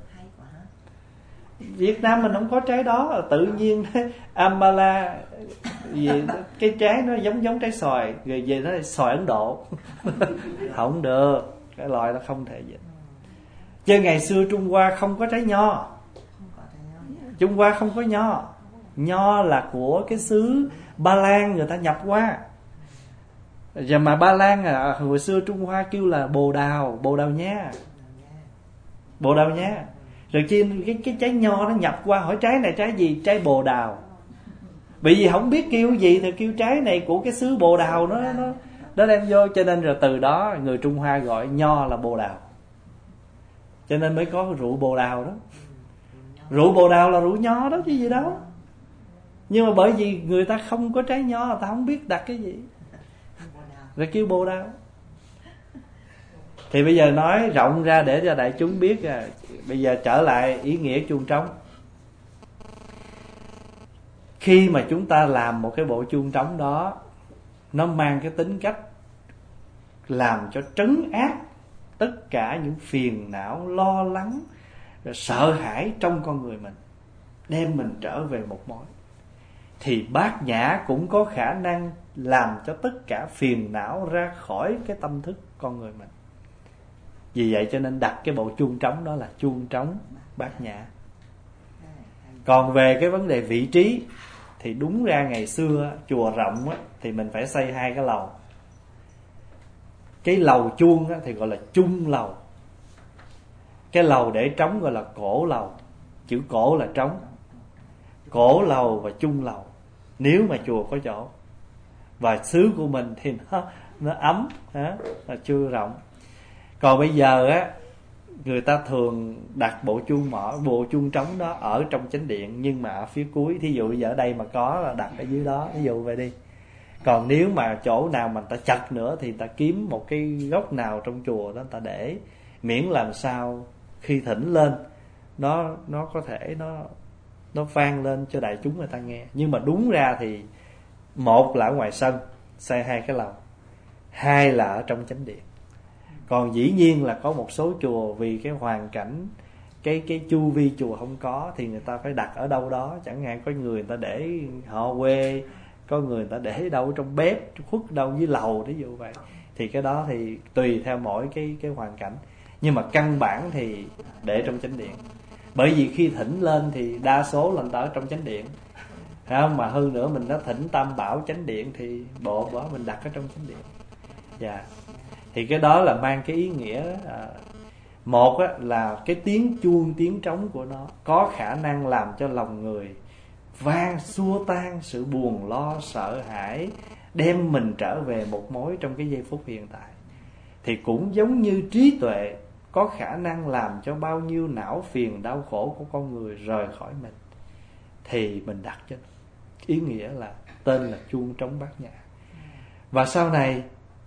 Việt Nam mình không có trái đó, tự nhiên Amala gì cái trái nó giống trái xoài, rồi về nó là xoài Ấn Độ. Không được, cái loại đó không thể dịch. Chứ ngày xưa Trung Hoa không có trái nho. Trung Hoa không có nho. Nho là của cái xứ Ba Lan người ta nhập qua. Và mà Ba Lan hồi xưa Trung Hoa kêu là bồ đào nha. Bồ đào nha. Rồi cái trái nho nó nhập qua, hỏi trái này trái gì? Trái bồ đào. Bởi vì không biết kêu gì thì kêu trái này của cái xứ bồ đào nó đem vô, cho nên rồi từ đó người Trung Hoa gọi nho là bồ đào. Cho nên mới có rượu bồ đào đó. Rượu bồ đào là rượu nho đó chứ gì đâu. Nhưng mà bởi vì người ta không có trái nho, người ta không biết đặt cái gì, rồi kêu bồ đào. Thì bây giờ nói rộng ra để cho đại chúng biết. Bây giờ trở lại ý nghĩa chuông trống. Khi mà chúng ta làm một cái bộ chuông trống đó, nó mang cái tính cách làm cho trấn áp tất cả những phiền não, lo lắng, sợ hãi trong con người mình, đem mình trở về một mối. Thì Bát Nhã cũng có khả năng làm cho tất cả phiền não ra khỏi cái tâm thức con người mình. Vì vậy cho nên đặt cái bộ chuông trống đó là chuông trống Bát Nhã. Còn về cái vấn đề vị trí thì đúng ra ngày xưa chùa rộng thì mình phải xây 2 cái lầu. Cái lầu chuông thì gọi là chung lầu. Cái lầu để trống gọi là cổ lầu. Chữ cổ là trống. Cổ lầu và chung lầu, nếu mà chùa có chỗ. Và xứ của mình thì nó ấm, là chưa rộng. Còn bây giờ á, người ta thường đặt bộ chuông trống đó ở trong chánh điện, nhưng mà ở phía cuối. Thí dụ bây giờ ở đây mà có là đặt ở dưới đó, ví dụ vậy đi. Còn nếu mà chỗ nào mà người ta chật nữa thì người ta kiếm một cái góc nào trong chùa đó người ta để, miễn làm sao khi thỉnh lên nó có thể nó vang lên cho đại chúng người ta nghe. Nhưng mà đúng ra thì một là ở ngoài sân xây 2 cái lầu, 2 là ở trong chánh điện. Còn dĩ nhiên là có một số chùa vì cái hoàn cảnh, cái chu vi chùa không có, thì người ta phải đặt ở đâu đó. Chẳng hạn có người ta để họ quê, có người ta để đâu trong bếp, khuất đâu dưới lầu, ví dụ vậy. Thì cái đó thì tùy theo mỗi cái hoàn cảnh. Nhưng mà căn bản thì để trong chánh điện. Bởi vì khi thỉnh lên thì đa số là người ta ở trong chánh điện, mà hơn nữa mình đã thỉnh tam bảo chánh điện thì bộ bỏ mình đặt ở trong chánh điện. Dạ. Thì cái đó là mang cái ý nghĩa một á, là cái tiếng chuông, tiếng trống của nó có khả năng làm cho lòng người vang, xua tan sự buồn lo sợ hãi, đem mình trở về một mối trong cái giây phút hiện tại. Thì cũng giống như trí tuệ có khả năng làm cho bao nhiêu não phiền đau khổ của con người rời khỏi mình, thì mình đặt cho ý nghĩa là tên là chuông trống Bát Nhã. Và sau này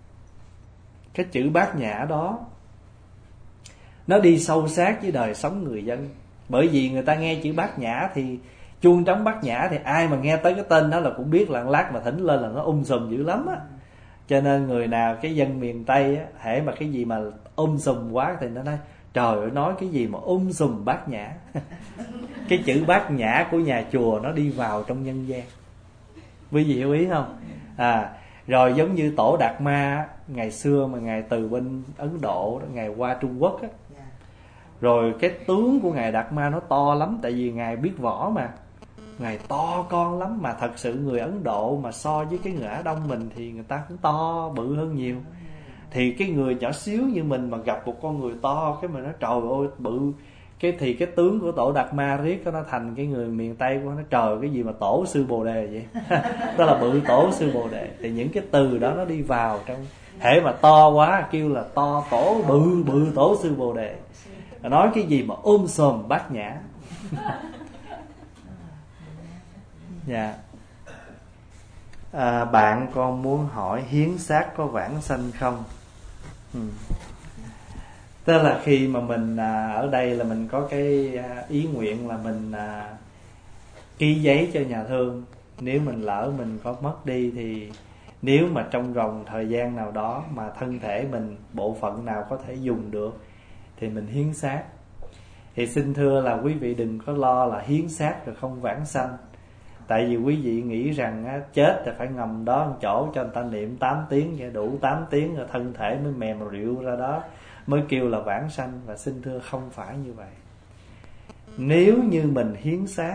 cái chữ Bát Nhã đó nó đi sâu sát với đời sống người dân. Bởi vì người ta nghe chữ Bát Nhã thì chuông trống Bát Nhã, thì ai mà nghe tới cái tên đó là cũng biết là lát mà thỉnh lên là nó sùm dữ lắm á. Cho nên người nào, cái dân miền Tây á, hễ mà cái gì mà sùm quá thì nó nói trời ơi, nói cái gì mà sùm Bát Nhã. Cái chữ Bát Nhã của nhà chùa nó đi vào trong nhân gian. Quý vị hiểu ý không? Rồi giống như Tổ Đạt Ma ngày xưa mà ngài từ bên Ấn Độ, ngài qua Trung Quốc á, rồi cái tướng của ngài Đạt Ma nó to lắm, tại vì ngài biết võ mà, ngài to con lắm. Mà thật sự người Ấn Độ mà so với cái người Á Đông mình thì người ta cũng to bự hơn nhiều. Thì cái người nhỏ xíu như mình mà gặp một con người to, cái mình nói trời ơi bự, thì cái tướng của Tổ Đạt Ma riết nó thành cái người miền Tây của nó trời cái gì mà Tổ sư Bồ Đề vậy. Đó là bự Tổ sư Bồ Đề. Thì những cái từ đó nó đi vào trong, hễ mà to quá kêu là to tổ, bự Tổ sư Bồ Đề. Nói cái gì mà sòm Bát Nhã. Dạ. Bạn con muốn hỏi hiến xác có vãng sanh không? Tức là khi mà mình ở đây là mình có cái ý nguyện là mình ký giấy cho nhà thương. Nếu mình lỡ mình có mất đi thì nếu mà trong vòng thời gian nào đó mà thân thể mình bộ phận nào có thể dùng được thì mình hiến xác. Thì xin thưa là quý vị đừng có lo là hiến xác rồi không vãng sanh. Tại vì quý vị nghĩ rằng chết thì phải ngầm đó một chỗ cho người ta niệm 8 tiếng vậy, đủ 8 tiếng rồi thân thể mới mềm rượu ra đó mới kêu là vãng sanh. Và xin thưa không phải như vậy. Nếu như mình hiến xác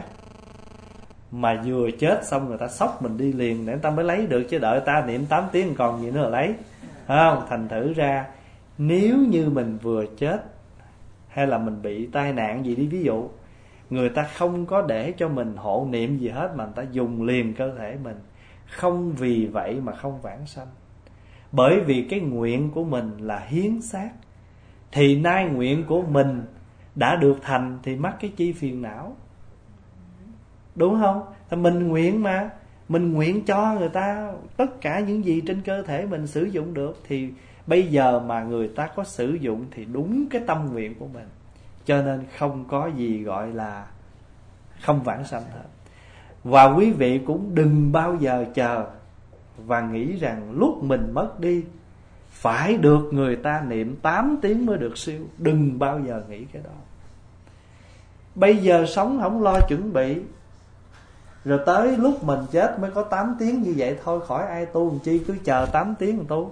mà vừa chết xong người ta xốc mình đi liền để người ta mới lấy được, chứ đợi ta niệm 8 tiếng còn gì nữa là lấy, phải không? Thành thử ra nếu như mình vừa chết hay là mình bị tai nạn gì đi, ví dụ người ta không có để cho mình hộ niệm gì hết mà người ta dùng liền cơ thể mình, không vì vậy mà không vãng sanh. Bởi vì cái nguyện của mình là hiến xác, thì nay nguyện của mình đã được thành thì mắc cái chi phiền não, đúng không? Thì mình nguyện mà, mình nguyện cho người ta tất cả những gì trên cơ thể mình sử dụng được, thì bây giờ mà người ta có sử dụng thì đúng cái tâm nguyện của mình. Cho nên không có gì gọi là không vãng sanh hết. Và quý vị cũng đừng bao giờ chờ và nghĩ rằng lúc mình mất đi phải được người ta niệm 8 tiếng mới được siêu. Đừng bao giờ nghĩ cái đó. Bây giờ sống không lo chuẩn bị, rồi tới lúc mình chết mới có 8 tiếng như vậy thôi, khỏi ai tu làm chi, cứ chờ 8 tiếng tu.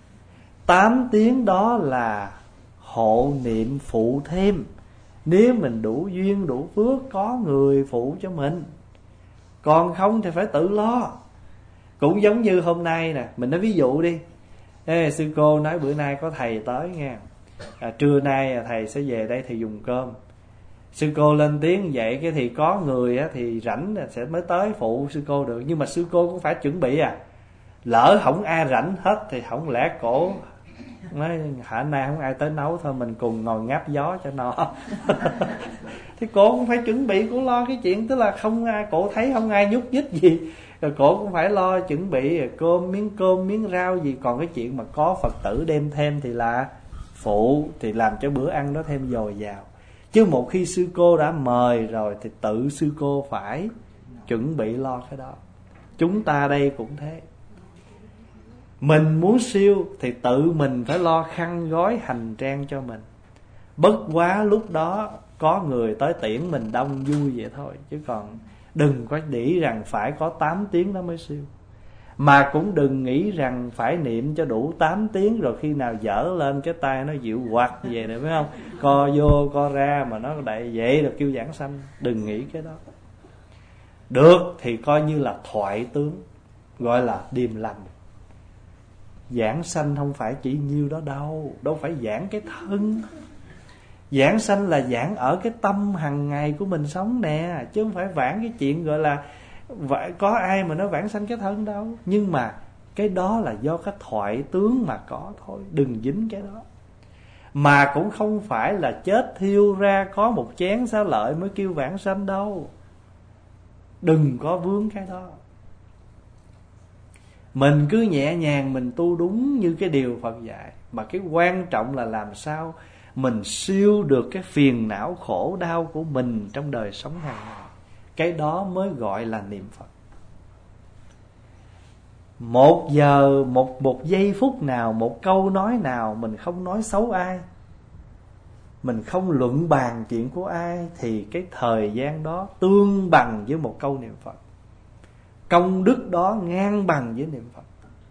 8 tiếng đó là hộ niệm phụ thêm. Nếu mình đủ duyên đủ phước có người phụ cho mình, còn không thì phải tự lo. Cũng giống như hôm nay nè, mình nói ví dụ đi. Ê, sư cô nói bữa nay có thầy tới nha, trưa nay thầy sẽ về đây thì dùng cơm. Sư cô lên tiếng vậy cái thì có người thì rảnh sẽ mới tới phụ sư cô được, nhưng mà sư cô cũng phải chuẩn bị lỡ không ai rảnh hết thì không lẽ cổ nói hả nay không ai tới nấu thôi mình cùng ngồi ngáp gió cho nó. Thì cổ cũng phải chuẩn bị, cổ lo cái chuyện, tức là không ai, cổ thấy không ai nhúc nhích gì rồi cổ cũng phải lo chuẩn bị cơm miếng rau gì. Còn cái chuyện mà có Phật tử đem thêm thì là phụ, thì làm cho bữa ăn đó thêm dồi dào. Chứ một khi sư cô đã mời rồi thì tự sư cô phải chuẩn bị lo cái đó. Chúng ta đây cũng thế. Mình muốn siêu thì tự mình phải lo khăn gói hành trang cho mình. Bất quá lúc đó có người tới tiễn mình đông vui vậy thôi. Chứ còn đừng có nghĩ rằng phải có 8 tiếng đó mới siêu. Mà cũng đừng nghĩ rằng phải niệm cho đủ 8 tiếng rồi khi nào dở lên cái tay nó dịu quặt vậy này, phải không? Co vô co ra mà nó đại vậy là kêu giảng sanh. Đừng nghĩ cái đó. Được thì coi như là thoại tướng, gọi là điềm lành. Giảng sanh không phải chỉ nhiêu đó đâu. Đâu phải giảng cái thân. Giảng sanh là giảng ở cái tâm hàng ngày của mình sống nè. Chứ không phải vãng cái chuyện gọi là có ai mà nó vãng sanh cái thân đâu. Nhưng mà cái đó là do cái thoại tướng mà có thôi. Đừng dính cái đó. Mà cũng không phải là chết thiêu ra có một chén xá lợi mới kêu vãng sanh đâu. Đừng có vướng cái đó. Mình cứ nhẹ nhàng mình tu đúng như cái điều Phật dạy. Mà cái quan trọng là làm sao mình siêu được cái phiền não khổ đau của mình trong đời sống hàng ngày. Cái đó mới gọi là niệm Phật. Một giờ, một giây phút nào, một câu nói nào mình không nói xấu ai, mình không luận bàn chuyện của ai, thì cái thời gian đó tương bằng với một câu niệm Phật. Công đức đó ngang bằng với niệm Phật.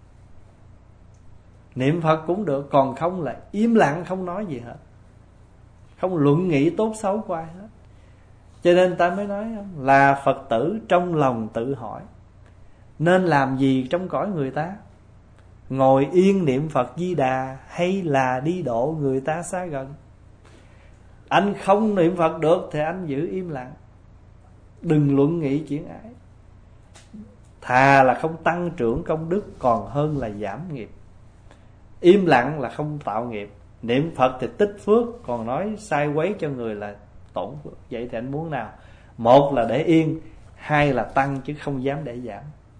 Niệm Phật cũng được, còn không là im lặng không nói gì hết, không luận nghĩ tốt xấu của ai hết. Cho nên ta mới nói là Phật tử trong lòng tự hỏi nên làm gì trong cõi người ta? Ngồi yên niệm Phật Di Đà hay là đi độ người ta xa gần? Anh không niệm Phật được thì anh giữ im lặng, đừng luận nghĩ chuyện ấy. Thà là không tăng trưởng công đức còn hơn là giảm nghiệp. Im lặng là không tạo nghiệp. Niệm Phật thì tích phước, còn nói sai quấy cho người là tổn phước. Vậy thì anh muốn nào? Một là để yên, hai là tăng chứ không dám để giảm.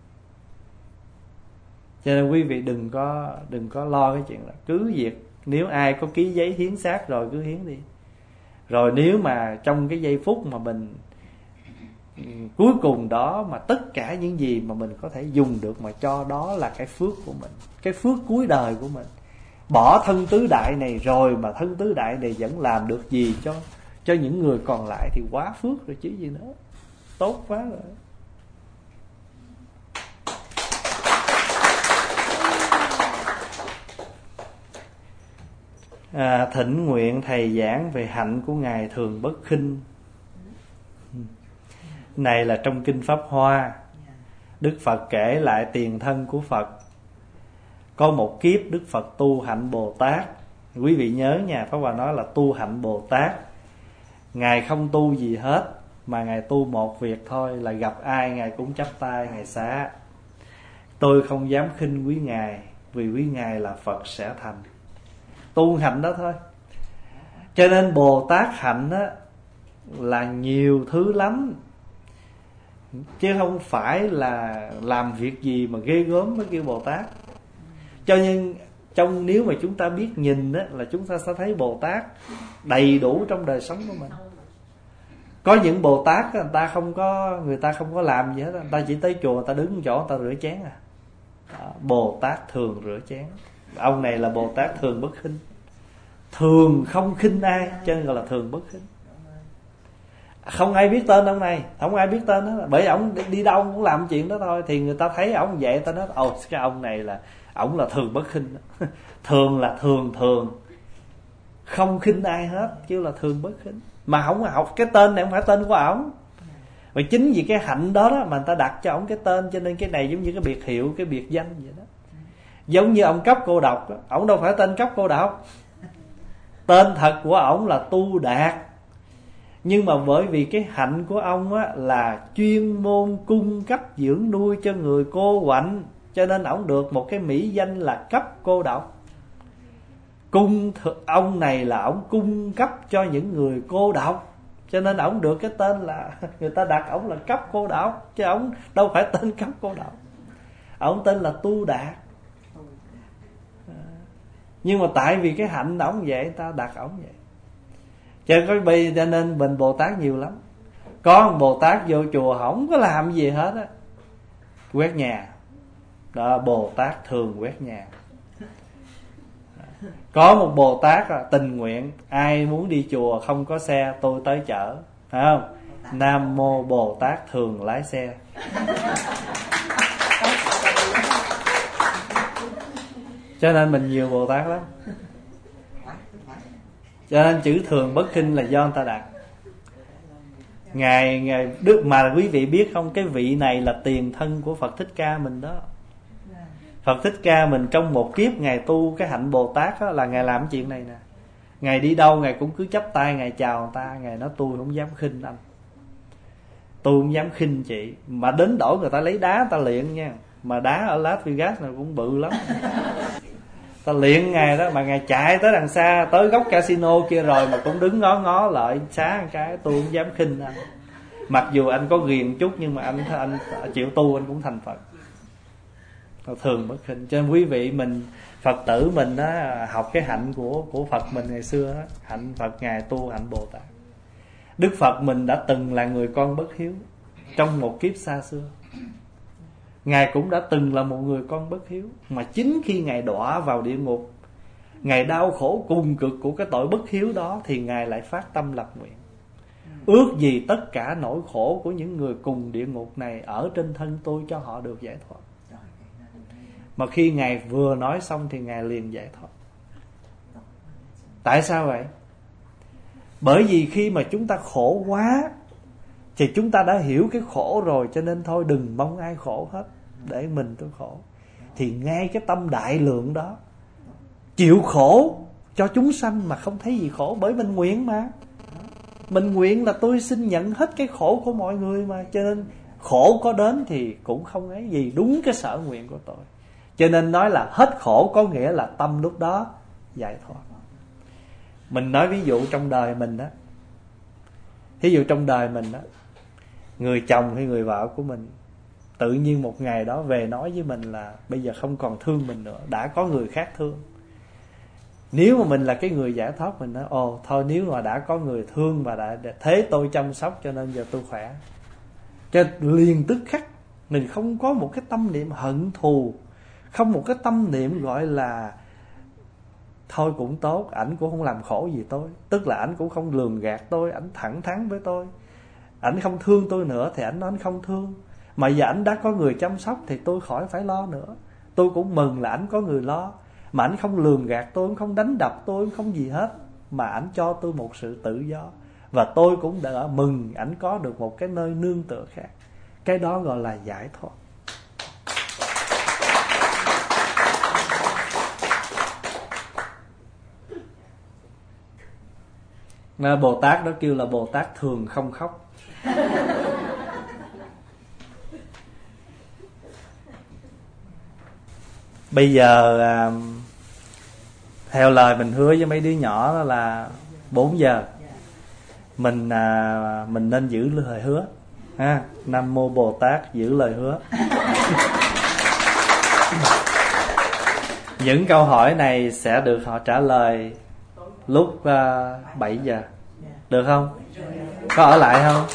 Cho nên quý vị đừng có lo cái chuyện đó. Cứ việc nếu ai có ký giấy hiến xác rồi cứ hiến đi. Rồi nếu mà trong cái giây phút mà mình cuối cùng đó mà tất cả những gì mà mình có thể dùng được mà cho đó là cái phước của mình, cái phước cuối đời của mình. Bỏ thân tứ đại này rồi mà thân tứ đại này vẫn làm được gì cho những người còn lại thì quá phước rồi chứ gì nữa. Tốt quá rồi. Thỉnh nguyện thầy giảng về hạnh của Ngài Thường Bất Khinh. Này là trong Kinh Pháp Hoa, Đức Phật kể lại tiền thân của Phật. Có một kiếp Đức Phật tu hạnh Bồ Tát. Quý vị nhớ nha, Pháp Hòa nói là tu hạnh Bồ Tát. Ngài không tu gì hết, mà Ngài tu một việc thôi, là gặp ai Ngài cũng chắp tay Ngài xá. Tôi không dám khinh quý Ngài, vì quý Ngài là Phật sẽ thành. Tu hạnh đó thôi. Cho nên Bồ Tát hạnh đó là nhiều thứ lắm, chứ không phải là làm việc gì mà ghê gớm mới kêu Bồ Tát. Cho nên nếu mà chúng ta biết nhìn đó, là chúng ta sẽ thấy Bồ Tát đầy đủ trong đời sống của mình. Có những Bồ Tát người ta không có làm gì hết, người ta chỉ tới chùa, người ta đứng chỗ người ta rửa chén à. Đó, Bồ Tát thường rửa chén. Ông này là Bồ Tát thường bất khinh, thường không khinh ai, cho nên gọi là thường bất khinh. Không ai biết tên ông này, không ai biết tên đó, bởi ông đi đâu cũng làm chuyện đó thôi. Thì người ta thấy ông vậy, ta nói ồ, cái ông này là ổng là thường bất khinh. Thường là thường, không khinh ai hết, chứ là thường bất khinh. Mà không học cái tên này không phải tên của ổng, và chính vì cái hạnh đó mà người ta đặt cho ổng cái tên. Cho nên cái này giống như cái biệt hiệu, cái biệt danh vậy đó. Giống như ông Cấp Cô Độc đó, ổng đâu phải tên Cấp Cô Độc, Tên thật của ổng là Tu Đạt, nhưng mà bởi vì cái hạnh của ông á, là chuyên môn cung cấp dưỡng nuôi cho người cô quạnh, cho nên ổng được một cái mỹ danh là cấp cô độc. Ông này là ổng cung cấp cho những người cô độc, cho nên ổng được cái tên là, người ta đặt ổng là cấp cô độc, chứ ổng đâu phải tên cấp cô độc. Ổng tên là Tu Đạt. Nhưng mà tại vì cái hạnh ổng vậy, ta đặt ổng vậy. Cho nên mình Bồ Tát nhiều lắm. Có một Bồ Tát vô chùa không có làm gì hết á, quét nhà. Đó, Bồ Tát thường quét nhà. Có một Bồ Tát là tình nguyện, ai muốn đi chùa không có xe tôi tới chở, phải không? Nam Mô Bồ Tát thường lái xe. Cho nên mình nhiều Bồ Tát lắm. Cho nên chữ thường bất khinh là do người ta đặt. Ngài Đức mà quý vị biết không, cái vị này là tiền thân của Phật Thích Ca mình đó. Phật Thích Ca mình trong một kiếp Ngài tu cái hạnh Bồ Tát đó, là Ngài làm chuyện này nè. Ngài đi đâu Ngài cũng cứ chắp tay Ngài chào người ta. Ngài nói tôi không dám khinh anh, tôi không dám khinh chị. Mà đến đổi người ta lấy đá người ta luyện nha. Mà đá ở Las Vegas này cũng bự lắm. Ta luyện Ngài đó, mà Ngài chạy tới đằng xa, tới góc casino kia rồi mà cũng đứng ngó lại xá một cái, tôi không dám khinh anh. Mặc dù anh có ghiền chút nhưng mà anh chịu tu, anh cũng thành Phật. Thường bất khinh. Cho nên quý vị mình Phật tử mình á, học cái hạnh của Phật mình ngày xưa á, hạnh Phật Ngài tu hạnh Bồ Tát. Đức Phật mình đã từng là người con bất hiếu trong một kiếp xa xưa. Ngài cũng đã từng là một người con bất hiếu, mà chính khi Ngài đọa vào địa ngục, Ngài đau khổ cùng cực của cái tội bất hiếu đó, thì Ngài lại phát tâm lập nguyện, ước gì tất cả nỗi khổ của những người cùng địa ngục này ở trên thân tôi cho họ được giải thoát. Mà khi Ngài vừa nói xong thì Ngài liền giải thoát. Tại sao vậy? Bởi vì khi mà chúng ta khổ quá thì chúng ta đã hiểu cái khổ rồi, cho nên thôi đừng mong ai khổ hết, để mình tôi khổ. Thì ngay cái tâm đại lượng đó, chịu khổ cho chúng sanh mà không thấy gì khổ, bởi mình nguyện mà. Mình nguyện là tôi xin nhận hết cái khổ của mọi người mà, cho nên khổ có đến thì cũng không ấy gì, đúng cái sở nguyện của tôi. Cho nên nói là hết khổ có nghĩa là tâm lúc đó giải thoát. Mình nói ví dụ trong đời mình đó, thí dụ trong đời mình đó, người chồng hay người vợ của mình tự nhiên một ngày đó về nói với mình là bây giờ không còn thương mình nữa, đã có người khác thương. Nếu mà mình là cái người giải thoát, mình nói ồ thôi, nếu mà đã có người thương và đã thế tôi chăm sóc cho nên giờ tôi khỏe. Cho liền tức khắc mình không có một cái tâm niệm hận thù, không một cái tâm niệm gọi là thôi cũng tốt, ảnh cũng không làm khổ gì tôi. Tức là ảnh cũng không lường gạt tôi, ảnh thẳng thắn với tôi. Ảnh không thương tôi nữa thì ảnh nói ảnh không thương. Mà giờ ảnh đã có người chăm sóc thì tôi khỏi phải lo nữa. Tôi cũng mừng là ảnh có người lo. Mà ảnh không lường gạt tôi, không đánh đập tôi, không gì hết. Mà ảnh cho tôi một sự tự do. Và tôi cũng đã mừng ảnh có được một cái nơi nương tựa khác. Cái đó gọi là giải thoát. Bồ Tát đó kêu là Bồ Tát thường không khóc. Bây giờ theo lời mình hứa với mấy đứa nhỏ đó là 4 giờ mình nên giữ lời hứa ha. Nam Mô Bồ Tát giữ lời hứa. Những câu hỏi này sẽ được họ trả lời lúc 7 giờ. Được không? Có ở lại không?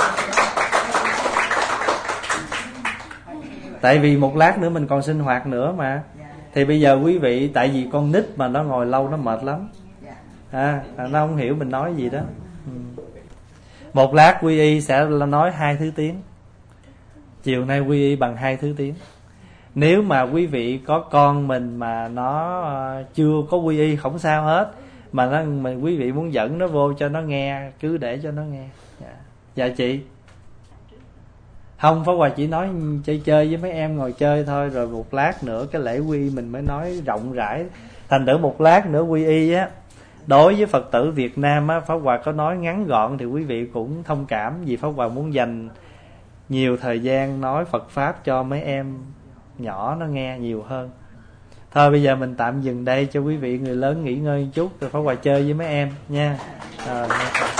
Tại vì một lát nữa mình còn sinh hoạt nữa mà. Thì bây giờ quý vị, tại vì con nít mà nó ngồi lâu nó mệt lắm, nó không hiểu mình nói gì đó. Một lát quy y sẽ nói 2 thứ tiếng. Chiều nay quy y bằng 2 thứ tiếng. Nếu mà quý vị có con mình mà nó chưa có quy y không sao hết, mà quý vị muốn dẫn nó vô cho nó nghe, cứ để cho nó nghe. Dạ chị. Không, Pháp Hòa chỉ nói chơi với mấy em ngồi chơi thôi. Rồi một lát nữa cái lễ quy mình mới nói rộng rãi. Thành thử một lát nữa quy y á, Đối với Phật tử Việt Nam á, Pháp Hòa có nói ngắn gọn thì quý vị cũng thông cảm, vì Pháp Hòa muốn dành nhiều thời gian nói Phật Pháp cho mấy em nhỏ nó nghe nhiều hơn. Thôi bây giờ mình tạm dừng đây cho quý vị người lớn nghỉ ngơi một chút, rồi Pháp Hòa chơi với mấy em nha.